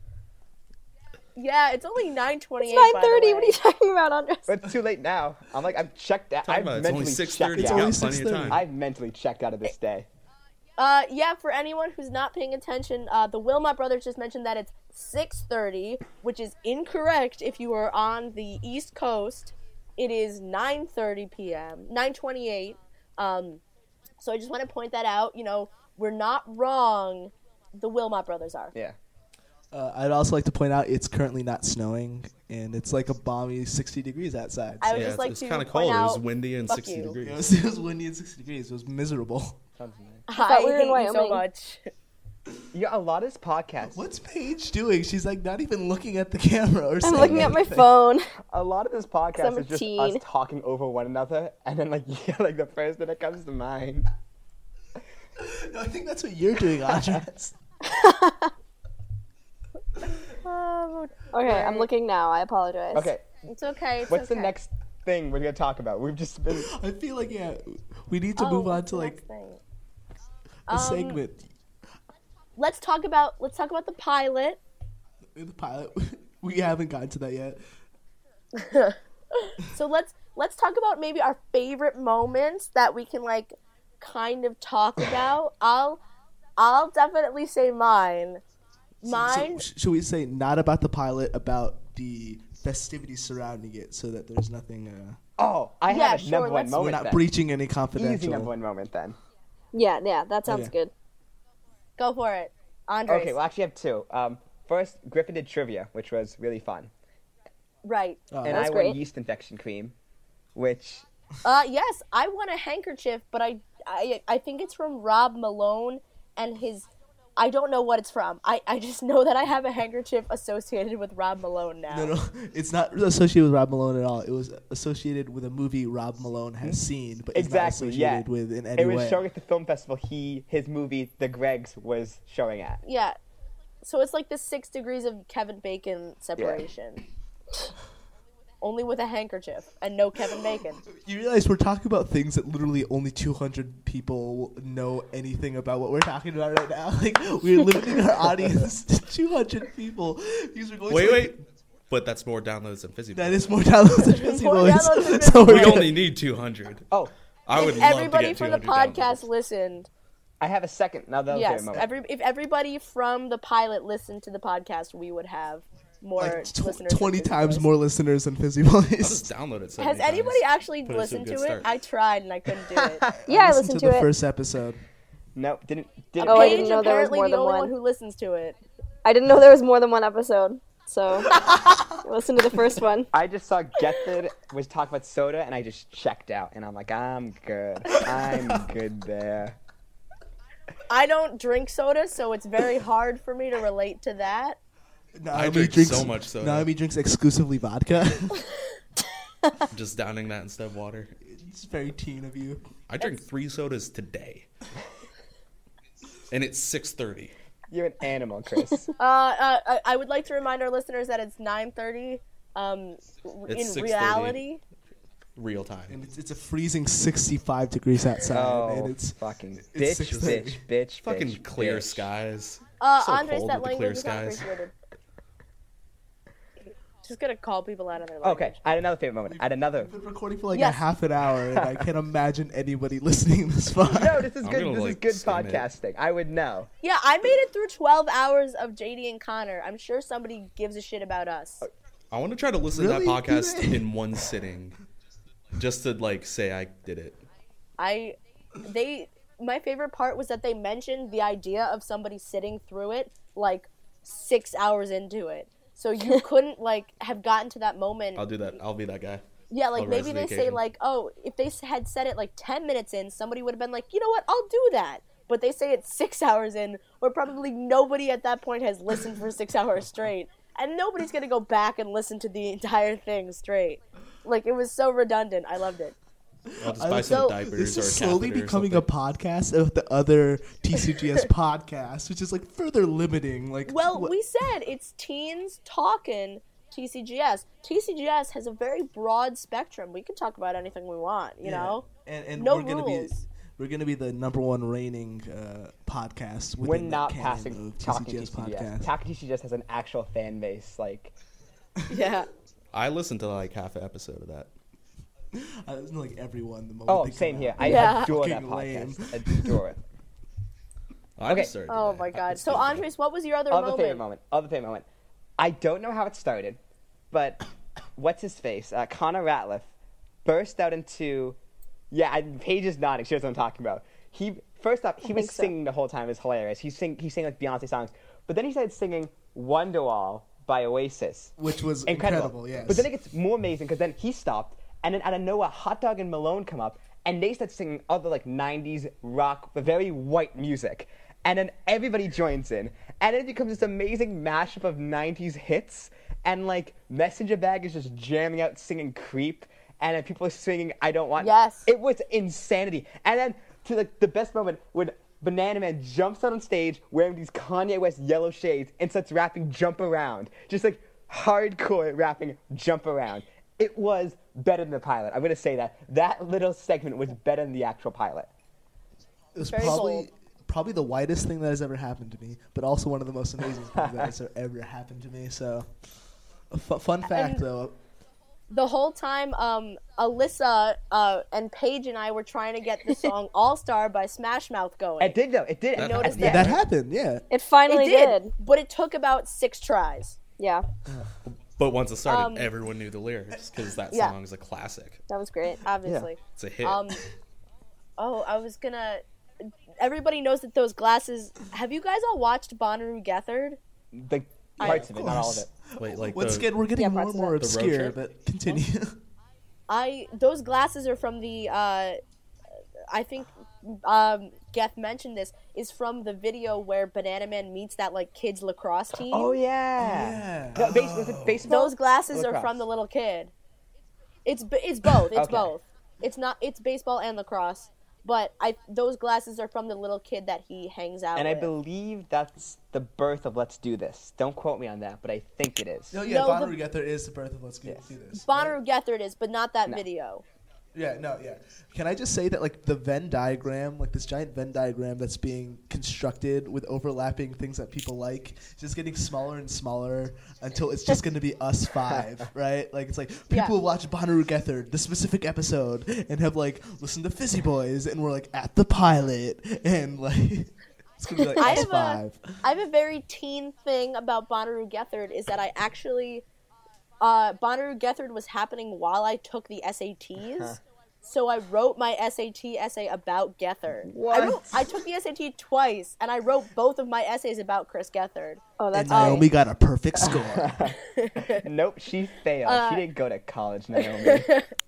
Yeah, it's only nine twenty-eight. It's nine thirty. What are you talking about, Andres? But it's too late now. I'm like I'm checked out. Talking I've about it's only mentally six checked thirty. It's You out. only got plenty of 6:30. time. I've mentally checked out of this day. Uh, yeah, for anyone who's not paying attention, uh, the Wilmot brothers just mentioned that it's six thirty, which is incorrect if you are on the East Coast. It is nine thirty p.m., nine twenty-eight. Um, so I just want to point that out. You know, we're not wrong. The Wilmot brothers are. Yeah. Uh, I'd also like to point out it's currently not snowing, and it's like a balmy sixty degrees outside. I So would Yeah, just it's, like it's to kind of point cold. It was out- windy and fuck sixty you. it, degrees. was, it was windy and sixty degrees. It was miserable. I thought we were in hate you so Wyoming. much. Yeah, a lot of this podcast. What's Paige doing? She's like not even looking at the camera or I'm saying looking at my anything. phone. A lot of this podcast I'm a is just teen. us talking over one another, and then like yeah, like the first thing that comes to mind. No, I think that's what you're doing, Andres. Um, Okay, I'm looking now. I apologize. Okay, it's okay. It's what's okay. the next thing we're gonna talk about? We've just been. I feel like yeah, we need to Oh, move on what's to the like next thing? a Um, segment. Let's talk about let's talk about the pilot. In the pilot, we haven't gotten to that yet. So let's let's talk about maybe our favorite moments that we can like kind of talk about. I'll I'll definitely say mine. Mine. So, sh- should we say not about the pilot, about the festivities surrounding it, so that there's nothing. Uh, Oh, I Yeah, have a sure, number one let's- we're moment. not then. breaching any Easy confidential. number one moment then. Yeah, yeah, that sounds Okay. good. Go for it, Andres. Okay, well, I actually have two. Um, first, Griffin did trivia, which was really fun, Right. Oh, and That's I great. won yeast infection cream, which Uh, yes, I want a handkerchief, but I, I, I think it's from Rob Malone and his. I don't know what it's from. I, I just know that I have a handkerchief associated with Rob Malone now. No, no, it's not associated with Rob Malone at all. It was associated with a movie Rob Malone has seen, but is exactly not yeah, associated with in any it was way. showing at the film festival. He his movie The Gregs was showing at. Yeah. So it's like the six degrees of Kevin Bacon separation. only with a handkerchief and no Kevin Bacon. You realize we're talking about things that literally only two hundred people know anything about what we're talking about right now. Like, we're limiting our audience to two hundred people. Because we're going Wait, to, wait. But that's more downloads than Fizzy That Boys. is more downloads than Fizzy More Boys. downloads than So Fizzy we're We Boys. only need two hundred. Oh, I would If love to everybody get from the two hundred podcast downloads. listened, I have a second. Now that was yes, a moment. every if everybody from the pilot listened to the podcast, we would have more like tw- listeners. than twenty Fizzy times Boys. more listeners than Fizzy I'll Boys. just download it. so Has many anybody times. actually Put us to a listened good to it? start. I tried and I couldn't do it. Yeah, I listened listened to to the it. first episode. No, didn't didn't. Oh, I Paige didn't know there was apparently more the than only one. one who listens to it. I didn't know there was more than one episode, so I listened to the first one. I just saw Gethard was talking about soda, and I just checked out, and I'm like, I'm good. I'm good there. I don't drink soda, so it's very hard for me to relate to that. Naomi drink drinks, so much soda. Naomi drinks exclusively vodka. Just downing that instead of water. It's very teen of you. I drank three sodas today. And it's six thirty. You're an animal, Chris. Uh, uh, I, I would like to remind our listeners that it's nine thirty. Um, It's in six thirty. reality, Real time. And it's, it's a freezing sixty-five degrees outside. Oh, and it's fucking it's bitch, six bitch, thirty. bitch, Fucking bitch, clear bitch. skies. uh, So Andres, cold that with the clear language is not skies. appreciated. Just gonna call people out on their Okay, language. I had another favorite moment. I had another. We've been recording for like Yes. a half an hour, and I can't imagine anybody listening this far. No, this is I'm good. gonna, This is like, good skim it. podcasting. I would know. Yeah, I made it through twelve hours of J D and Connor. I'm sure somebody gives a shit about us. I want to try to listen Really? to that podcast Do they? in one sitting. Just to, like, say I did it. I, they, my favorite part was that they mentioned the idea of somebody sitting through it like six hours into it. So you couldn't like have gotten to that moment. I'll do that. I'll be that guy. Yeah, like I'll rise maybe to the they say occasion. like, oh, if they s- had said it like ten minutes in, somebody would have been like, you know what, I'll do that. But they say it six hours in, where probably nobody at that point has listened for six hours straight, and nobody's gonna go back and listen to the entire thing straight. Like it was so redundant. I loved it. I'll just I buy like- some So- diapers This or a is slowly catheter or becoming a something. podcast of the other T C G S podcasts, which is like further limiting. Like, Well, what- we said it's teens talking T C G S. T C G S has a very broad spectrum. We can talk about anything we want, you yeah. know? and, and No we're gonna be rules. we're gonna be the number one reigning uh, podcast We're within not the canon passing of Talking T C G S T C G S. podcast. Talking T C G S has an actual fan base. Like, Yeah. I listened to, like, half an episode of that. I listen to like everyone the moment. oh, they same come here. out. I Yeah. adore that Fucking lame. podcast. Adore it. I Okay. just started Oh today. my I- god. it's So good. Andres, what was your other Other moment? favorite moment. Other favorite moment. I don't know how it started, but what's his face? Uh, Connor Ratliff burst out into. Yeah, I, Paige is nodding. She knows what I'm talking about. He first up, he was think so. singing the whole time. It was hilarious. He sing he sang like Beyonce songs, but then he started singing Wonderwall by Oasis. Which was Incredible. incredible. Yes. But then it gets more amazing because then he stopped, and then out of nowhere, Hot Dog and Malone come up, and they start singing other like nineties rock, but very white music. And then everybody joins in, and it becomes this amazing mashup of nineties hits, and like Messenger Bag is just jamming out singing Creep, and then people are singing I Don't Want. Yes. It was insanity. And then to like the best moment when Banana Man jumps out on stage wearing these Kanye West yellow shades and starts rapping Jump Around. Just like hardcore rapping Jump Around. It was better than the pilot. I'm going to say that. That little segment was better than the actual pilot. It was Very probably bold. probably the whitest thing that has ever happened to me, but also one of the most amazing things that has ever happened to me. So, a fu- fun fact And- though. The whole time, um, Alyssa uh, and Paige and I were trying to get the song All Star by Smash Mouth going. It did, though. It did. That noticed Yeah. That happened, yeah. It finally It did, did. but it took about six tries. Yeah, But once it started, Um, everyone knew the lyrics because that yeah. song is a classic. that was great. Obviously. It's a hit. Um, oh, I was gonna. Everybody knows that those glasses. Have you guys all watched Bonnaroo Gethard? The parts of it, not all of it. Wait, like Once the, again, we're getting Yeah, more parts and of more it. The road obscure, trip? but continue. I those glasses are from the. Uh, I think um, Geth mentioned this is from the video where Banana Man meets that like kids lacrosse team. Oh, yeah. yeah. No, base, was it baseball? Those glasses are Lacrosse. from the little kid. It's b- it's both. It's Okay. both. It's not. It's baseball and lacrosse. but I those glasses are from the little kid that he hangs out And I with. believe that's the birth of Let's Do This. Don't quote me on that, but I think it is. No, yeah, No, Bonnaroo the- Gethard is the birth of Let's Get Yes. Do This. Bonnaroo Gethard is, but not that No. video. Yeah, no, yeah. Can I just say that, like, the Venn diagram, like this giant Venn diagram that's being constructed with overlapping things that people like, is just getting smaller and smaller until it's just going to be us five, right? Like, it's like people Yeah. will watch Bonnaroo Gethard, the specific episode, and have, like, listened to Fizzy Boys, and we're, like, at the pilot, and, like, it's going to be, like, I us have a- five. I have a very teen thing about Bonnaroo Gethard is that I actually uh, Bonnaroo Gethard was happening while I took the S A Ts. So I wrote my S A T essay about Gethard. What? I wrote I took the S A T twice and I wrote both of my essays about Chris Gethard. Oh, And that's Naomi got a perfect score. Nope, she failed. Uh, she didn't go to college, Naomi.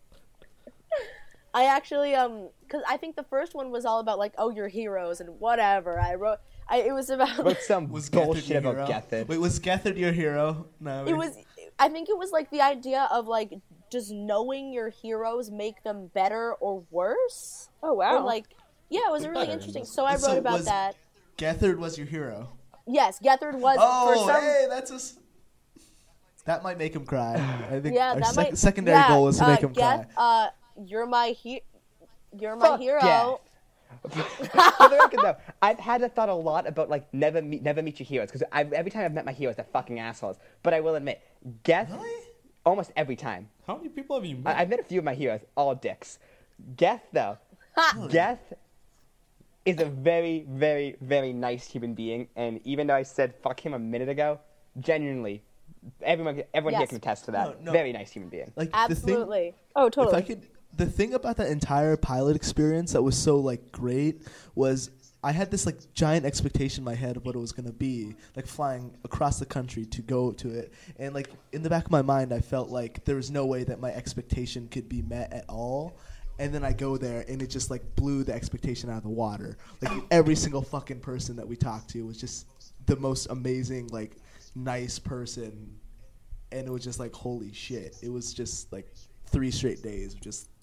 I actually um cuz I think the first one was all about like oh your heroes and whatever. I wrote I it was about Wrote some Was Gethard bullshit your about hero? Gethard. Wait, was Gethard your hero? No. it was I think it was like the idea of like does knowing your heroes make them better or worse? Oh wow. Or like yeah, it was really Better. interesting. So I wrote So about was- that. Gethard was your hero. Yes, Gethard was for Oh, some hey, that's a. s- That might make him cry. I think yeah, our that sec- might secondary yeah, goal is to uh, make him Geth, cry. Uh, you're my he- you're my Fuck hero. yeah. For the record, though, I've had a thought a lot about like never meet, never meet your heroes because every time I've met my heroes, they're fucking assholes. But I will admit, Geth, Really? almost every time. How many people have you met? I, I've met a few of my heroes, all dicks. Geth, though, Geth is a very, very, very nice human being, and even though I said fuck him a minute ago, genuinely, everyone, everyone here Yes. can attest to that. No, no. Very nice human being. Like Absolutely. oh, the thing, totally. if I could, the thing about that entire pilot experience that was so like great was I had this like giant expectation in my head of what it was gonna be, like flying across the country to go to it, and like in the back of my mind, I felt like there was no way that my expectation could be met at all. And then I go there, and it just like blew the expectation out of the water. Like every single fucking person that we talked to was just the most amazing, like nice person, and it was just like holy shit. It was just like three straight days of just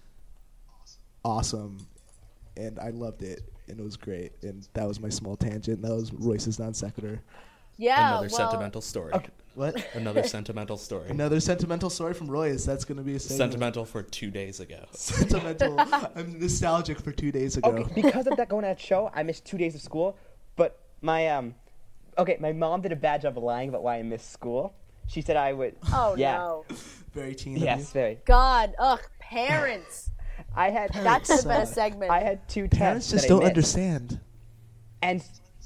awesome, and I loved it, and it was great. And that was my small tangent. That was Royce's non sequitur. Yeah. Another well, sentimental story. What? Another sentimental story. Another sentimental story from Royce. That's gonna be a segment. Sentimental for two days ago. Sentimental. I'm nostalgic for two days ago. Okay, because of that going to that show, I missed two days of school. But my um, okay, my mom did a bad job of lying about why I missed school. She said I would. Oh yeah. no. Very teen. of Yes, you. very. God. Ugh. Parents. I had. That should have been a suck. segment. I had two Parents tests just that I don't missed. understand. And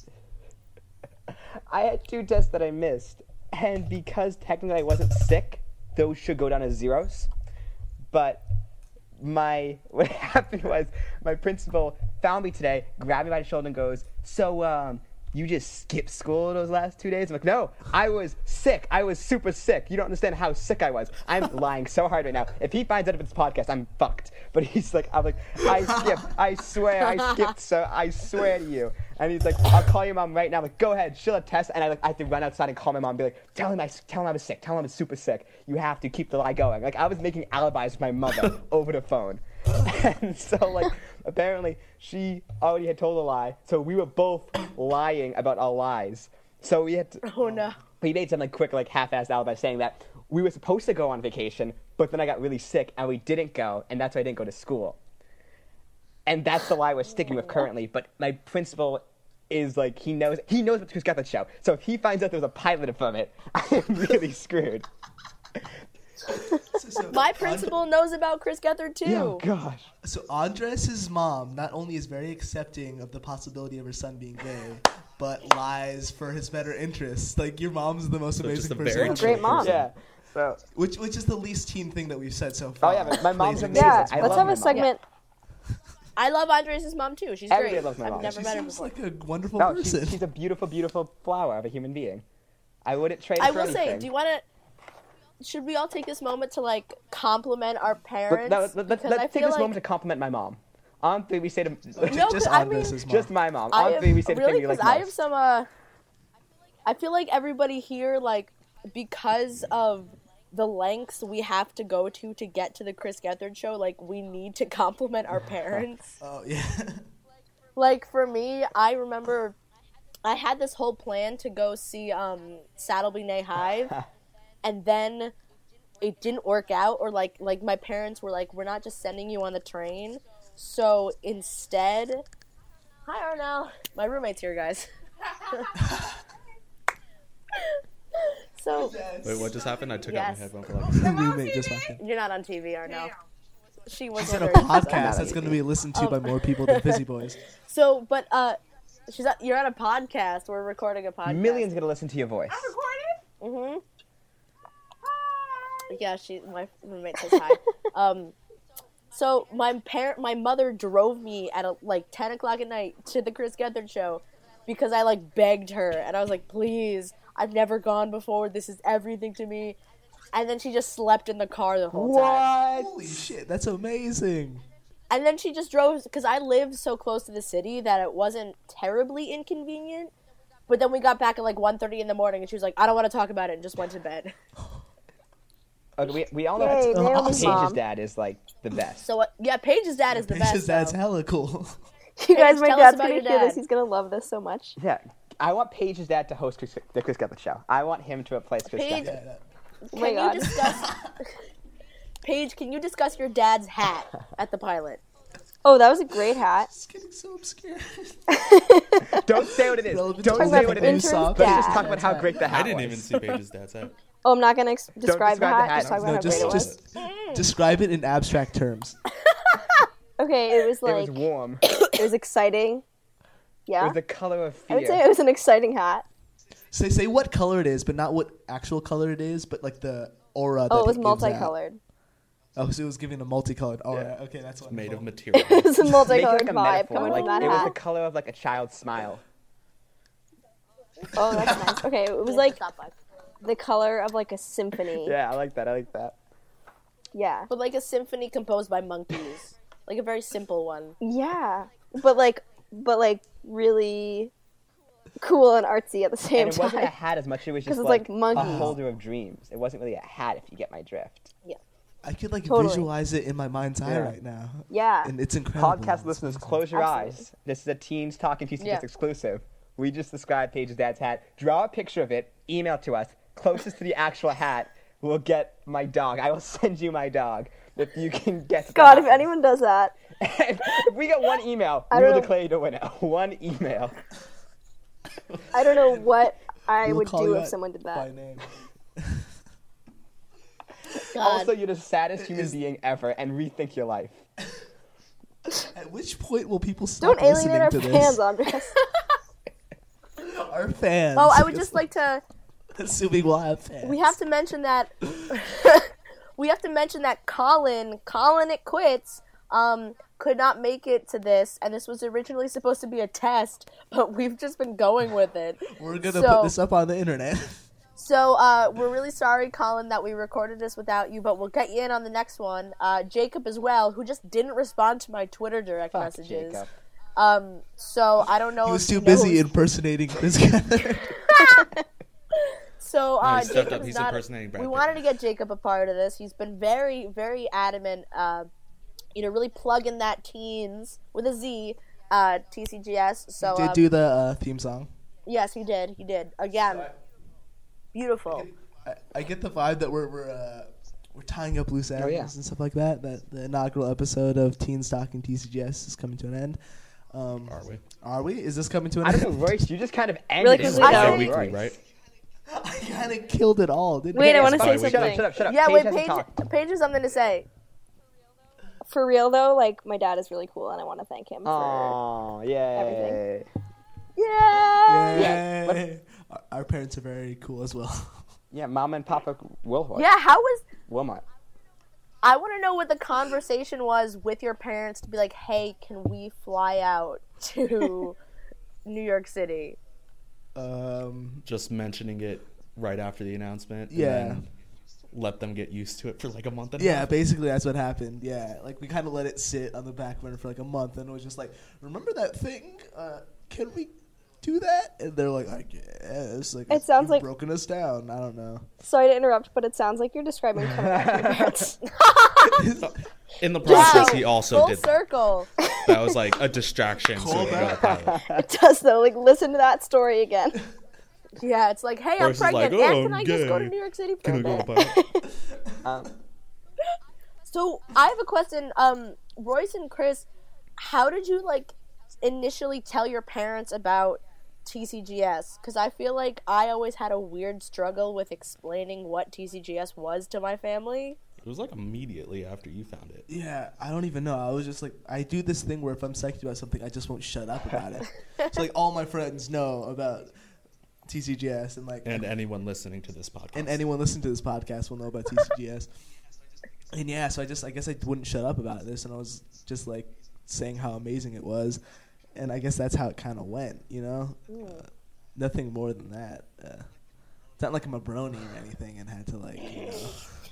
I had two tests that I missed, and because technically I wasn't sick, those should go down as zeros. But my what happened was my principal found me today, grabbed me by the shoulder, and goes, "So, um, you just skipped school those last two days?" I'm like, "No, I was sick. I was super sick. You don't understand how sick I was. I'm lying so hard right now. If he finds out of this podcast, I'm fucked." But he's like, "I'm like, I skipped. I swear, I skipped. So I swear to you." And he's like, "I'll call your mom right now." I'm like, "Go ahead, she'll attest." And I like, I have to run outside and call my mom and be like, "Tell him I, tell him I was sick. Tell him I was super sick. You have to keep the lie going." Like I was making alibis with my mother over the phone. And so like apparently she already had told a lie, so we were both lying about our lies. So we had to, Oh no. we made some like quick like half-assed alibi saying that we were supposed to go on vacation, but then I got really sick and we didn't go, and that's why I didn't go to school. And that's the lie we're sticking with currently. But my principal is like he knows he knows about the Chris Gethard show. So if he finds out there was a pilot from it, I am really screwed. So- so My And- principal knows about Chris Gethard too. Oh gosh. So Andres' mom not only is very accepting of the possibility of her son being gay, but lies for his better interests. Like your mom's the most So amazing just a person. very ever. Great mom. Yeah. So Which which is the least teen thing that we've said so oh far. yeah, but my mom's Plays amazing. Yeah, I let's love have my a mom. segment. I love Andres' mom too. She's Everybody great. loves my I've mom. never She met her seems before. like a wonderful No, person. she's, she's a beautiful, beautiful flower of a human being. I wouldn't trade I for will say, anything. do you want to? Should we all take this moment to like compliment our But parents? no, let, let, Because let's I take feel this like, moment to compliment my mom. On three, we say to Ju- No, just 'cause I Andres' mean- mom. just my mom. I On have, three, we say the really thing we like because I have most. some. Uh, I feel like everybody here, like, because of the lengths we have to go to to get to the Chris Gethard show. Like, we need to compliment our parents. Oh yeah. Like, for me, I remember I had this whole plan to go see um, Saddleby Nay Hive, and then it didn't work out, or like like my parents were like, we're not just sending you on the train. So instead, hi Arnell, my roommate's here, guys. So Wait, what just happened? I took Yes. out my headphone for like a second. Roommate just walked in. you're not on T V, Arnell. She was She's in a wondering. podcast that's going to be listened to by more people than Busy Boys. So, but uh, she's at, you're on a podcast. We're recording a podcast. Millions gonna listen to your voice. Mhm. Yeah, she. My roommate says hi. um, so my parent, my mother drove me at a, like ten o'clock at night to the Chris Gethard show because I like begged her, and I was like, "Please, I've never gone before. This is everything to me." And then she just slept in the car the whole time. What? Holy shit, that's amazing. And then she just drove because I lived so close to the city that it wasn't terribly inconvenient. But then we got back at like one thirty in the morning, and she was like, "I don't want to talk about it," and just went to bed. Okay, we, we all know Yay, that Naomi's Paige's mom. dad is like the best. So uh, yeah, Paige's dad is the Paige's best. dad's though. hella cool. You guys, Paige, my tell us dad's about gonna your hear this. dad. He's gonna love this so much. Yeah, I want Paige's dad to host Chris, the Chris Gethard show. I want him to replace Chris Paige- Gethard. Oh my Can god. you discuss? Paige, can you discuss your dad's hat at the pilot? Oh, that was a great hat. It's getting so obscure. Don't say what it is. Relevant Don't to say about what it the is. intern's Let's just dad. talk about how great the hat I didn't was. even see Paige's dad's hat. Oh, I'm not gonna ex- describe, describe the the hat. hat. Just talk about No, how just, great it was. just describe it in abstract terms. Okay, it was It like was warm. it was exciting. It Yeah, was the color of I would say fear. it was an exciting hat. Say say what color it is, but not what actual color it is, but like the aura. That Oh, it was gives out. multicolored. Oh, so it was giving a multicolored aura. Okay, that's what. Made of I'm material. It was a Make multicolored like a vibe metaphor. coming Like, from that it was hat. the color of like a child's smile. Oh, that's nice. Okay, it was like the color of like a symphony. Yeah, I like that. I like that. Yeah. But like a symphony composed by monkeys, like a very simple one. Yeah. But like, but like really cool and artsy at the same And it wasn't a time. hat as much. It was 'Cause just it's like, like monkeys. a holder of dreams. It wasn't really a hat, if you get my drift. I could like Totally. visualize it in my mind's eye Yeah. right now, Yeah. and it's incredible. Podcast It's listeners, amazing. close your Absolutely. eyes. This is a Teens Talking T C G S Yeah. exclusive. We just described Paige's dad's hat. Draw a picture of it, email to us. Closest to the actual hat will get my dog. I will send you my dog if you can guess. God, the if hat. anyone does that, if we get one email, I we will don't know. declare you the winner. One email. I don't know what I We'll would call do you if out someone did by that. name. God. Also, you're the saddest human Is- being ever, and rethink your life. At which point will people stop Don't alienate our listening to fans, this? Andres. Our fans. Oh, I would just like to. assuming we'll have fans. We have to mention that. we have to mention that Colin, Colin it quits. Um, could not make it to this, and this was originally supposed to be a test, but we've just been going with it. We're gonna So- put this up on the internet. So uh, we're really sorry, Colin, that we recorded this without you, but we'll get you in on the next one. Uh, Jacob as well, who just didn't respond to my Twitter direct Fuck messages. Jacob. Um, so I don't know. He was if too busy knows- impersonating Chris Gethard. So No, uh, he stepped Jacob up. is He's not. impersonating Brad We Pitt. wanted to get Jacob a part of this. He's been very, very adamant. Uh, you know, really plugging that teens with a Z, uh, T C G S. So Did um, do the uh, theme song. yes, he did. He did again. Beautiful. I, I get the vibe that we're we're uh, we're tying up loose ends yeah. and stuff like that. That the inaugural episode of Teens Talking T C G S is coming to an end. Um, Are we? Are we? Is this coming to an I end? don't know, Royce, you just kind of ended Really it. quickly, with though. that, Yeah, weekly, Royce. right? I kind of killed it all, didn't Wait, I? I want to say bi-weekly. Shut up, something. shut up, shut up. Yeah, Paige wait, hasn't Paige. talked. Paige has something to say. For real though, like my dad is really cool, and I want to thank him for. Aw, yay. everything. Yeah. Yay. Yeah. Our, our parents are very cool as well. Yeah, Mama and Papa Wilhoit. Yeah. How was? Wilmot. I want to know what the conversation was with your parents to be like, hey, can we fly out to New York City? Um, Just mentioning it right after the announcement. and Yeah. then let them get used to it for like a month and a yeah, half. basically that's what happened. Yeah, like we kind of let it sit on the back burner for like a month, and it was just like, remember that thing? Uh, can we do that? And they're like, I guess. Like, It sounds you've like- broken us down. I don't know. Sorry to interrupt, but it sounds like you're describing coming back to your parents. In the process, Wow, he also full did that. circle. That was like a distraction. So we got that. It does though. Like, listen to that story again. Yeah, it's like, hey, I'm Versus like, pregnant, oh, and can I'm I just go to gay. New York City for Can a I go bit? to the pilot? Um, So I have a question. Um, Royce and Chris, how did you like initially tell your parents about T C G S? Because I feel like I always had a weird struggle with explaining what T C G S was to my family. It was like immediately after you found it. Yeah, I don't even know. I was just like, I do this thing where if I'm psyched about something, I just won't shut up about it. So like all my friends know about T C G S, and like And anyone listening to this podcast. and anyone listening to this podcast will know about T C G S. And yeah, so I just I guess I wouldn't shut up about this, and I was just like saying how amazing it was, and I guess that's how it kind of went, you know. Uh, nothing more than that. Uh, it's not like I'm a brony or anything, and had to like you know.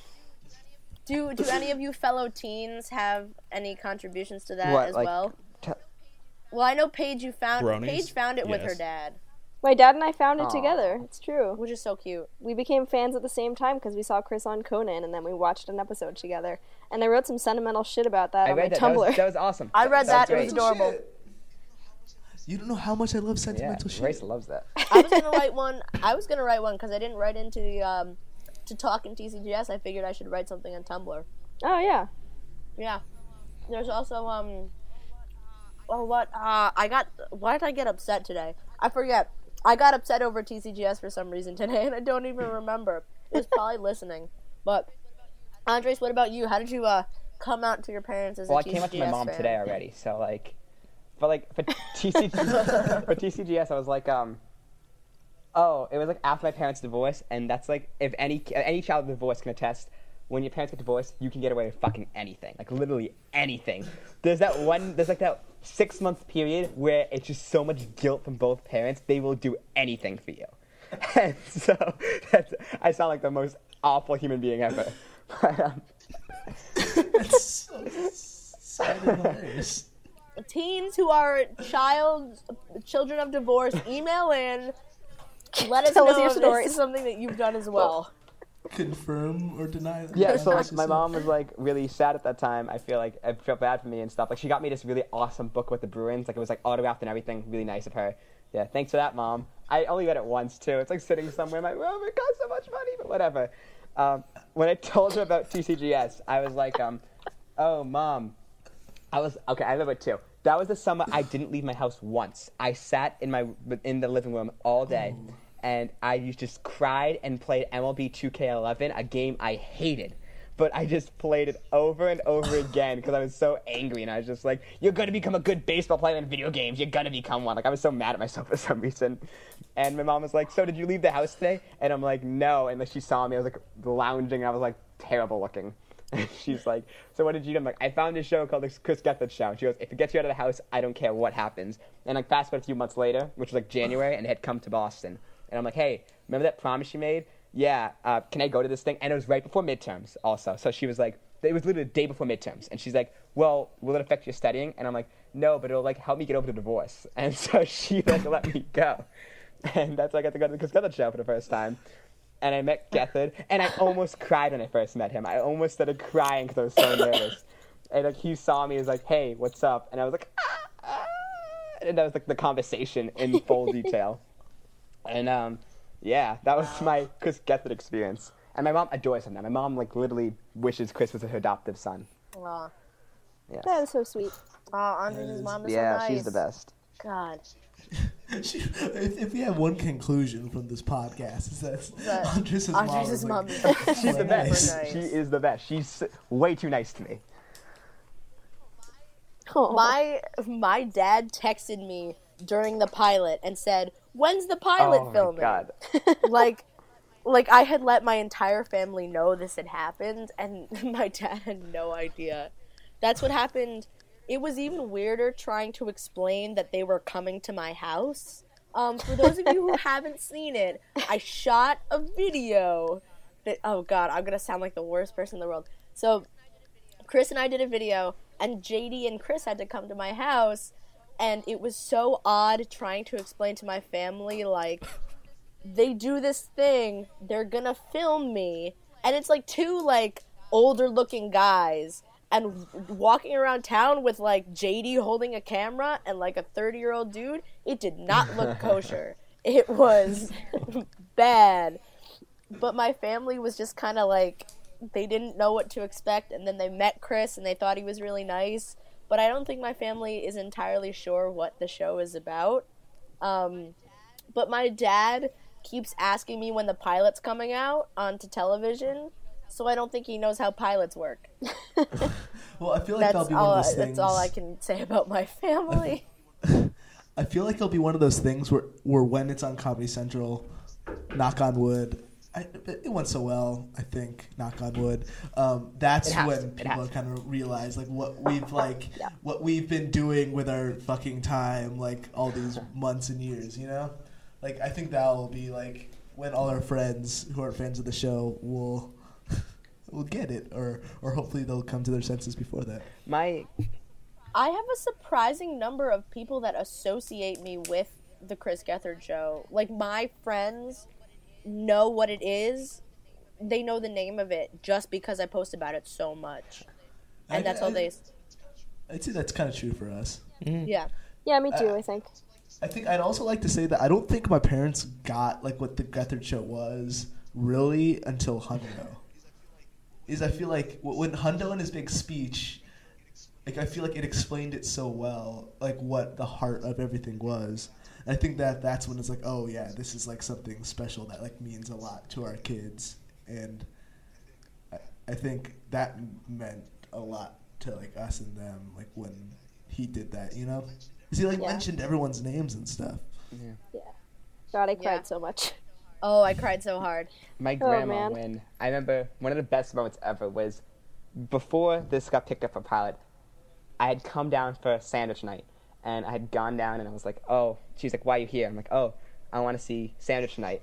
Do do any of you fellow teens have any contributions to that What, as like, well? t- Well, I know Paige. You found Bronies? Paige found it with her Yes. dad, My dad and I found it Aw. together. It's true. which is so cute. We became fans at the same time because we saw Chris on Conan, and then we watched an episode together. And I wrote some sentimental shit about that I on my read that. Tumblr. That was, that was awesome. I read that. It great. was adorable. You don't know how much I love Yeah, sentimental Race shit. loves that. I was gonna write one. I was gonna write one because I didn't write into the um to talk in T C G S. I figured I should write something on Tumblr. Oh yeah. Yeah. There's also um. Oh what? Uh, I got. Why did I get upset today? I forget. I got upset over T C G S for some reason today, and I don't even remember. It was probably listening. But Andres, what about you? How did you uh come out to your parents as Well, a I T C G S came up to my mom fan? today already, so like, for like for T C G for T C G S, I was like, um, oh, it was like after my parents' divorce, and that's like if any any child divorced can attest. When your parents get divorced, you can get away with fucking anything, like literally anything. There's that one, there's like that six month period where it's just so much guilt from both parents. They will do anything for you, and so that's, I sound like the most awful human being ever. But, um, That's so sad and hilarious. Teens who are child children of divorce, email in. Let us Tell know us your if this stories. is something that you've done as well. Confirm or deny that. Yeah, so like my mom was like really sad at that time. I feel like I felt bad for me and stuff. Like she got me this really awesome book with the Bruins. Like it was like autographed and everything. Really nice of her. Yeah, thanks for that, Mom. I only read it once too. It's like sitting somewhere in my room. It cost so much money, but whatever. Um, when I told her about T C G S, I was like, um, "Oh, Mom." I was okay. I remember it too. That was the summer I didn't leave my house once. I sat in my in the living room all day. And I just cried and played M L B two K eleven, a game I hated. But I just played it over and over again because I was so angry. And I was just like, you're going to become a good baseball player in video games. You're going to become one. Like, I was so mad at myself for some reason. And my mom was like, so did you leave the house today? And I'm like, no. And like, she saw me. I was like lounging. And I was like terrible looking. And she's like, so what did you do? I'm like, I found a show called the Chris Gethard Show. And she goes, if it gets you out of the house, I don't care what happens. And like fast forward a few months later, which was like January, and it had come to Boston. And I'm like, hey, remember that promise you made? Yeah, uh, can I go to this thing? And it was right before midterms also. So she was like, it was literally the day before midterms. And she's like, well, will it affect your studying? And I'm like, no, but it'll like help me get over the divorce. And so she like let me go. And that's how I got to go to the Chris Gethard Show for the first time. And I met Gethard, and I almost cried when I first met him. I almost started crying because I was so nervous. And like he saw me, he was like, hey, what's up? And I was like, ah, ah. And that was like the conversation in full detail. And um, yeah, that was my Chris Gethard experience. And my mom adores him now. My mom like literally wishes Chris was her adoptive son. Aw. Yes. That is so sweet. Aw, Andres' mom is yeah, so nice. she's the best. God. She, if, if we have one conclusion from this podcast, is that That Andres' mom Andres' is mom like, is She's the best. Super nice. She is the best. She's way too nice to me. Oh. My my dad texted me during the pilot and said, "When's the pilot Oh my filming?" God. like, like I had let my entire family know this had happened, and my dad had no idea. That's what happened. It was even weirder trying to explain that they were coming to my house. Um, for those of you who haven't seen it, I shot a video. That, oh God, I'm gonna sound like the worst person in the world. So, Chris and I did a video, and J D and Chris had to come to my house and it was so odd trying to explain to my family, like, they do this thing, they're gonna film me, and it's like two, like, older looking guys, and walking around town with, like, J D holding a camera and, like, a thirty-year-old dude. It did not look kosher. It was bad. But my family was just kind of like, they didn't know what to expect, and then they met Chris, and they thought he was really nice. But I don't think my family is entirely sure what the show is about. Um, but my dad keeps asking me when the pilot's coming out onto television, so I don't think he knows how pilots work. Well, I feel like that's that'll be one all, of those things. That's all I can say about my family. I feel like it'll be one of those things where, where when it's on Comedy Central, knock on wood, I, it went so well, I think, knock on wood. Um, that's when to. people kind of realize like what we've like yeah. what we've been doing with our fucking time, like all these months and years, you know? Like I think that will be like when all our friends who are fans of the show will will get it, or or hopefully they'll come to their senses before that. My I have a surprising number of people that associate me with the Chris Gethard show. Like, my friends know what it is. They know the name of it just because I post about it so much. And I, that's I, all they... I'd say that's kind of true for us. Mm-hmm. Yeah. Yeah, me too, I, I think. I think I'd also like to say that I don't think my parents got, like, what the Gethard show was really until Hundo. Is I feel like when Hundo in his big speech... Like, I feel like it explained it so well, like, what the heart of everything was. And I think that that's when it's like, oh, yeah, this is, like, something special that, like, means a lot to our kids. And I, I think that meant a lot to, like, us and them, like, when he did that, you know? Because he, like, yeah. mentioned everyone's names and stuff. Yeah. yeah. God, I cried yeah. so much. Oh, I cried so hard. My grandma, oh, when, I remember one of the best moments ever was before this got picked up for pilot, I had come down for sandwich night, and I had gone down, and I was like, oh, she's like, why are you here? I'm like, oh, I want to see sandwich night.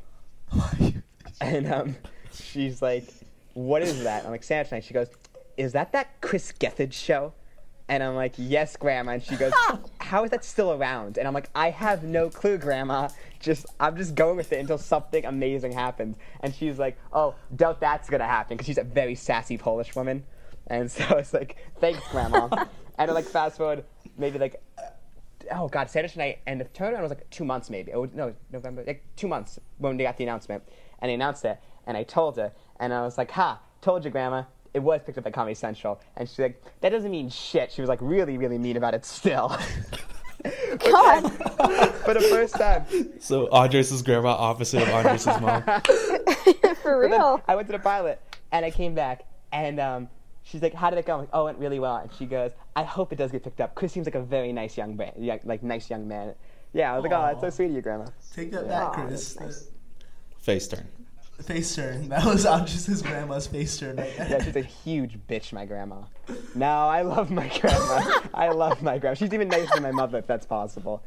And um, she's like, what is that? I'm like, sandwich night. She goes, is that that Chris Gethard show? And I'm like, yes, Grandma. And she goes, how is that still around? And I'm like, I have no clue, Grandma. Just, I'm just going with it until something amazing happens. And she's like, oh, doubt that's going to happen, because she's a very sassy Polish woman. And so it's like, thanks, Grandma. And then, like, fast forward, maybe, like, oh, God, Saturday night, and the turnaround was, like, two months, maybe. Oh, no, November, like, two months when they got the announcement. And they announced it, and I told her, and I was like, ha, told you, Grandma. It was picked up by Comedy Central. And she's like, that doesn't mean shit. She was, like, really, really mean about it still. God. For the first time. So Andres' grandma opposite of Andres' mom. For real. I went to the pilot, and I came back, and, um... she's like, how did it go? I'm like, oh, it went really well. And she goes, I hope it does get picked up. Chris seems like a very nice young man, like nice young man. Yeah, I was Aww. like, oh, that's so sweet of you, Grandma. Take that yeah. back, Chris. Nice. Face turn. Face turn. That was Andres' grandma's face turn right there. Yeah, she's a huge bitch, my grandma. No, I love my grandma. I love my grandma. She's even nicer than my mother, if that's possible.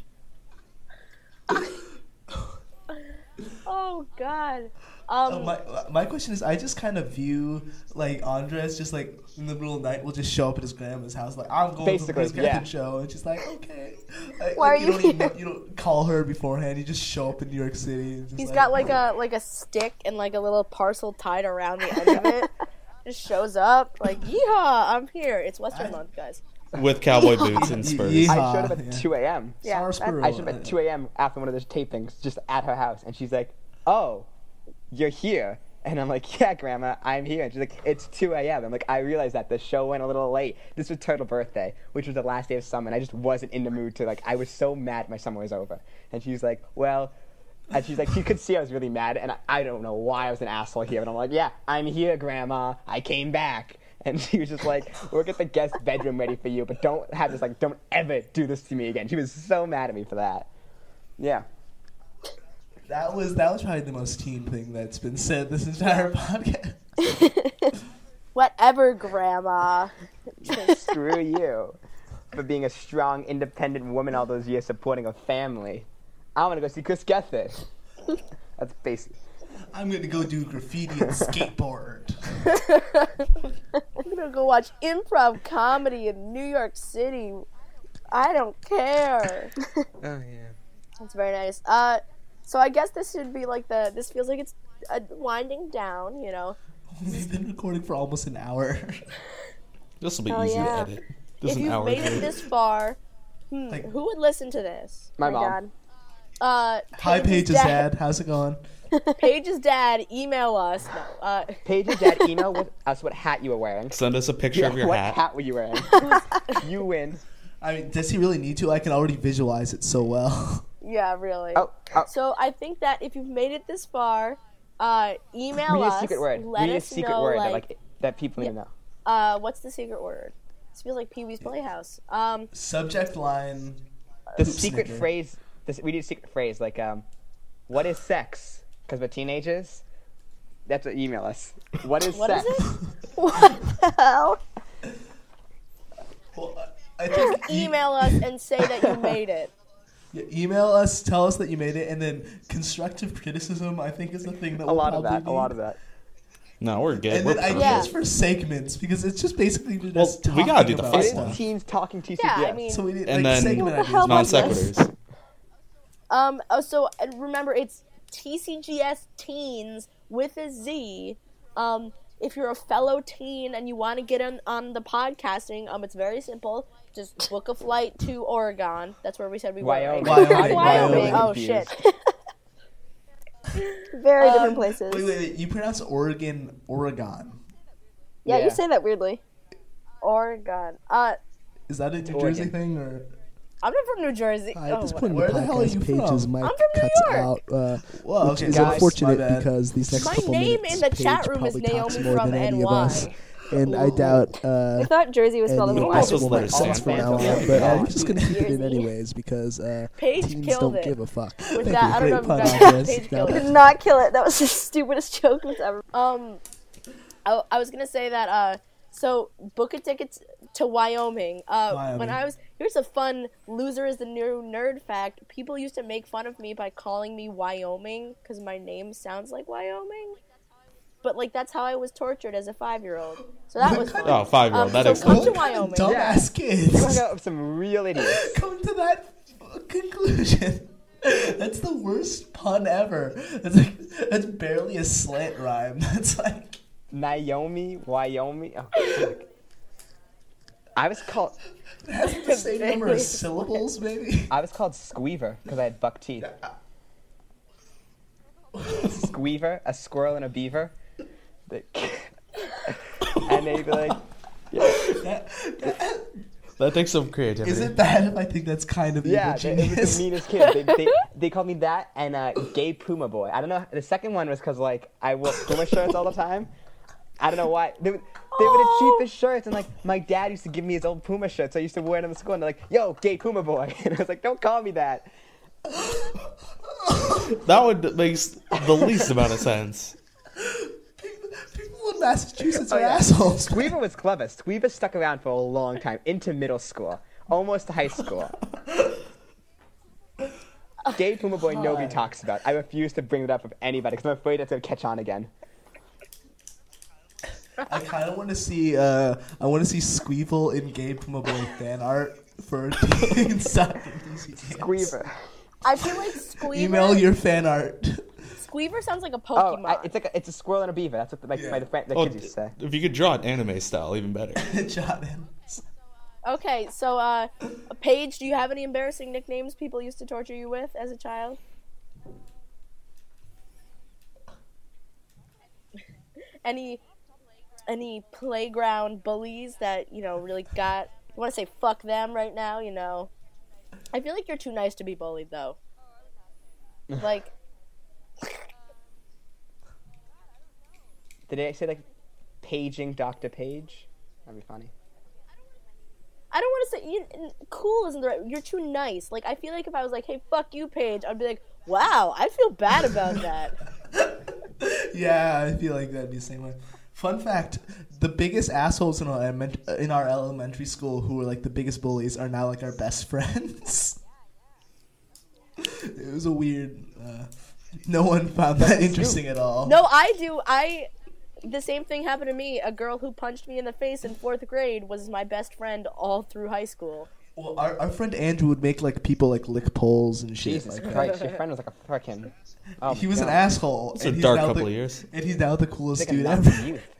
Oh, God. Um, oh, my my question is, I just kind of view like Andres just like in the middle of the night will just show up at his grandma's house like, I'm going Basically, to the Chris yeah. Gethard show, and she's like, okay. Like, Why like, are you you don't here? even, you don't call her beforehand. You just show up in New York City. And just He's like, got like a like a stick and like a little parcel tied around the end of it. Just shows up like, yeehaw, I'm here. It's Western I, month, guys. With cowboy boots and spurs. Yeehaw. I showed up at yeah. two a.m. Yeah, I showed up at two a.m. after one of those tapings, just at her house, and she's like, oh, you're here. And I'm like, yeah, Grandma, I'm here. And she's like, it's two a.m. I'm like, I realized that. The show went a little late. This was Turtle birthday, which was the last day of summer, and I just wasn't in the mood to, like, I was so mad my summer was over. And she's like, well, and she's like, she could see I was really mad, and I, I don't know why I was an asshole here. But I'm like, yeah, I'm here, Grandma. I came back. And she was just like, we'll get the guest bedroom ready for you, but don't have this, like, don't ever do this to me again. She was so mad at me for that. Yeah. That was that was probably the most teen thing that's been said this entire podcast. Whatever, Grandma. Screw you for being a strong, independent woman all those years supporting a family. I want to go see Chris Gethard. That's basic. I'm going to go do graffiti and skateboard. I'm going to go watch improv comedy in New York City. I don't care. Oh yeah. That's very nice. Uh, so I guess this should be like the. This feels like it's uh, winding down. You know. We've been recording for almost an hour. This will be Hell easy yeah. to edit. This If is an you've hour. made it through. this far, hmm, Like- who would listen to this? My My mom. God. Uh, Hi, Paige's dad. How's it going? Paige's dad, email us. No, uh, Paige's dad, email with us what hat you were wearing. Send us a picture of your what hat. hat were you wearing? You win. I mean, does he really need to? I can already visualize it so well. yeah, really. Oh, oh. So I think that if you've made it this far, uh, email We need us. a secret word. Let we need a us secret know, word like, that like that people need to know. uh, what's the secret word? This feels like Pee Wee's Playhouse. Um, Subject line. The Poop secret snicker. phrase. This, we need a secret phrase like um, what is sex? Because we're teenagers. That's what email us. What is what sex? is it? What the hell? Well, I think e- Email us and say that you made it. yeah, email us, tell us that you made it, and then constructive criticism. I think is the thing that A we'll lot of probably that. A need. lot of that. No, we're good. And We're then perfect. ideas Yeah. for segments because it's just basically just Well, talking we gotta do the about first It one. is teens talking T C G S. Yeah, I mean- So we need And like then- segment What the ideas. hell Non was this? sequiturs. Um. Oh, so and remember, it's T C G S Teens with a Z. Um. If you're a fellow teen and you want to get on on the podcasting, um, it's very simple. Just book a flight to Oregon. That's where we said we were. Wyoming. Right? Wyoming. Wyoming. Wyoming. Oh shit. Very different Um, places. Wait, wait, wait. You pronounce Oregon, Oregon. Yeah, Yeah. you say that weirdly. Oregon. Uh, Is that a New Oregon. Jersey thing or? I'm not from New Jersey. Hi, Oh, at this point in whatever. the Where the hell are you Page's from? mic I'm from New cuts York. out, uh, Well, which okay, is guys, my unfortunate bad. because these next My couple name minutes, in the Paige chat room is probably talks Naomi more from than any N of us, Y. and I doubt uh, I thought Jersey was spelled any with of a us Just will let make it sense stand. from now Yeah. on. But Yeah. I'm just gonna keep it in Jersey. anyways because uh, Paige teens killed don't it. give a fuck. With Thank that, you. I don't know Great if you pun guys on Paige this. killed I it. did not kill it. That was the stupidest joke that's ever. Um, I, I was gonna say that. Uh, so book a ticket to Wyoming. Uh, Wyoming. when I was here's a fun loser is the new nerd fact. People used to make fun of me by calling me Wyoming because my name sounds like Wyoming. But like that's how I was tortured as a five year old. So that was fun. Oh, five year Um, old. That so is come What to kind of Wyoming. dumbass You kids. hung out with some real idiots. Come to that conclusion. That's the worst pun ever. That's like that's barely a slant rhyme. That's like Naomi, Wyoming. Oh, fuck. I was called that's the same number of syllables, maybe. I was called Squeever because I had buck teeth. Squeever, a squirrel and a beaver. They- and they'd be like, That- That takes some creativity. is it bad if I think that's kind of yeah, evil they, it was genius? the meanest kid. They, they, they called me that and uh, gay Puma boy. I don't know. The second one was because like I wore Puma shirts all the time. I don't know why. They, were- they were the cheapest shirts, and like my dad used to give me his old Puma shirts. I used to wear them to school, and they're like, "Yo, gay Puma boy," and I was like, "Don't call me that." That would make s- the least amount of sense. People in Massachusetts Oh, are yeah. assholes. Squeever was clever. Squeever stuck around for a long time, into middle school, almost to high school. Gay Puma boy, nobody talks about. I refuse to bring it up with anybody because I'm afraid it's gonna catch on again. I kind of want to see. Uh, I want to see Squeeble in Gay Puma Boy fan art for Teens Talking T C G S. Squeever. I feel like Squeever. Email your fan art. Squeever sounds like a Oh, Pokemon. I, it's like a, it's a squirrel and a beaver. That's what the, like, Yeah. my, friend, the Oh, kids used to say. if you could draw it anime style, even better. John. Okay, so uh, Paige, do you have any embarrassing nicknames people used to torture you with as a child? any any playground bullies that you know really got? You want to say fuck them right now? You know, I feel like you're too nice to be bullied though. Like, Did they say like paging Doctor Page? That'd be funny. I don't want to say you, cool isn't the right. You're too nice. Like I feel like if I was like, hey, fuck you, Paige, I'd be like, wow, I feel bad about that. Yeah, I feel like that'd be the same way. Fun fact: the biggest assholes in our element- in our elementary school, who were like the biggest bullies, are now like our best friends. It was a weird. Uh, no one found that interesting at all. No, I do. I the same thing happened to me. A girl who punched me in the face in fourth grade was my best friend all through high school. Well, our, our friend Andrew would make like people like lick poles and shit. Jesus like that. Christ, your friend was like a frickin'. Oh he my was God. an asshole. It's a and he's dark now couple the, of years. And he's now the coolest He's like a dude Nazi ever. youth.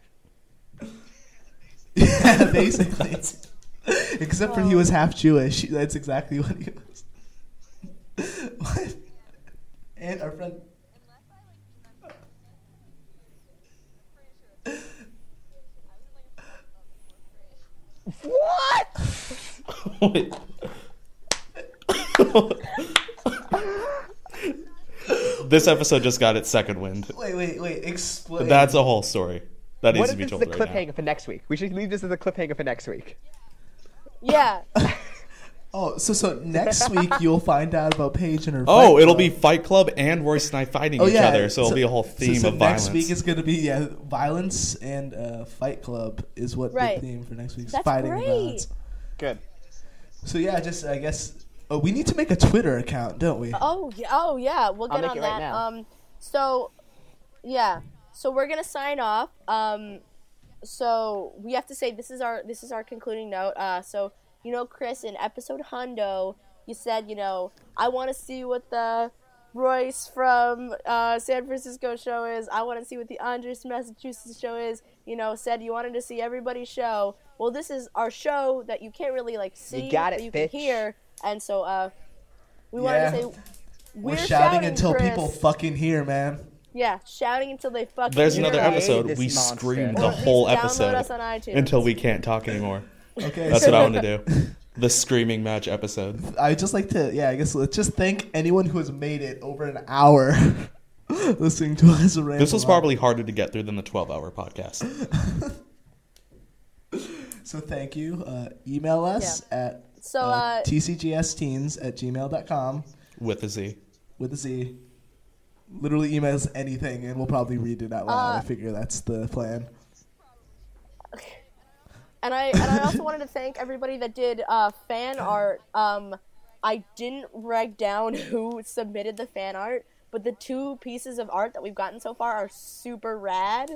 Yeah, basically. Except for he was half Jewish. That's exactly what he was. What? And our friend. What? Wait. This episode just got its second wind. Wait, wait, wait. Explain. That's a whole story. That What needs if to be this is told a right cliffhanger now. for next week? We should leave this as a cliffhanger for next week. Yeah. Oh, so so next week you'll find out about Paige and her. Oh, fight it'll club. be Fight Club and Royce and I fighting Oh, each yeah. other, so, it'll be a whole theme so, so of next violence. week is going to be yeah, violence and uh, Fight Club is what Right. the theme for next week's That's fighting great. gods. Good. So yeah, just I guess oh, we need to make a Twitter account, don't we? Oh yeah, oh yeah, we'll I'll get make on it right that. now. Um, so yeah, so we're gonna sign off. Um, so we have to say this is our this is our concluding note. Uh, so you know, Chris, in episode Hundo, you said you know I want to see what the Royce from uh, San Francisco show is. I want to see what the Andres Massachusetts show is. You know, said you wanted to see everybody's show. Well, this is our show that you can't really like see, got but it, you bitch. can hear, and so uh, we Yeah. wanted to say. We're, We're shouting, shouting, until Chris. people fucking hear, man. Yeah, shouting until they fucking There's hear another us. episode. This We monster. screamed Or the at least whole download episode us on iTunes. until we can't talk anymore. Okay, That's so what I want to do. The screaming match episode. I just like to yeah, I guess let's just thank anyone who has made it over an hour listening to us. ramble This was on. probably harder to get through than the twelve-hour podcast. So thank you. Uh, email us at So, uh, uh, t c g s teens at gmail dot com With a Z. with a Z. Literally email us anything and we'll probably read it out loud. Uh, I figure that's the plan. And I and I also wanted to thank everybody that did uh, fan art. Um, I didn't write down who submitted the fan art, but the two pieces of art that we've gotten so far are super rad.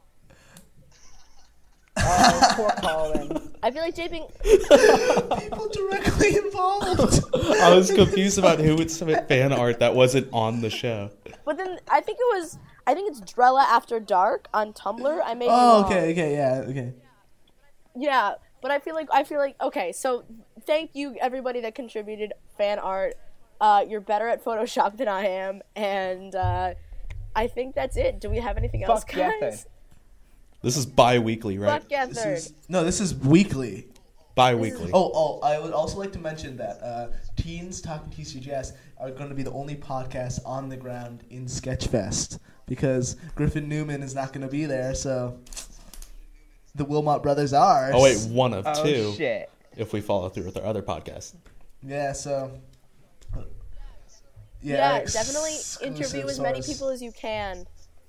Oh, poor Colin. I feel like J P. People directly involved. I was confused about who would submit fan art that wasn't on the show. But then I think it was. I think it's Drella After Dark on Tumblr. I may. be Oh, wrong. okay, okay, yeah, okay. Yeah, but I feel like I feel like okay. So thank you everybody that contributed fan art. Uh, you're better at Photoshop than I am, and uh, I think that's it. Do we have anything else, Fuck yeah, guys? third. This is bi-weekly, right? Fuck yeah, This third. is, no, this is weekly. Bi-weekly. Oh, oh, I would also like to mention that uh, Teens Talking T C G S are going to be the only podcast on the ground in Sketchfest because Griffin Newman is not going to be there, so the Wilmot brothers are. Oh, wait, one of Oh, two. shit. If we follow through with our other podcast. Yeah, so. Yeah, ex- definitely interview as many source. people as you can.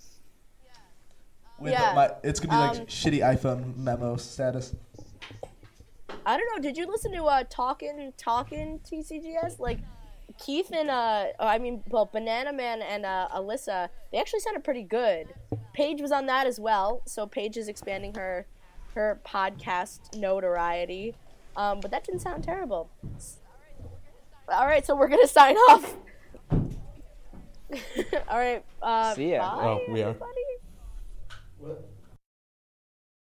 With yeah. my, it's going to be like Um, shitty iPhone memo status. I don't know. Did you listen to uh Talkin' Talkin' T C G S? Like Keith and uh, oh, I mean, well, Banana Man and uh, Alyssa, they actually sounded pretty good. Paige was on that as well, so Paige is expanding her her podcast notoriety. Um, but that didn't sound terrible. All right, so we're gonna sign off. All right. Uh, See ya. Bye, Oh, we are. everybody. What?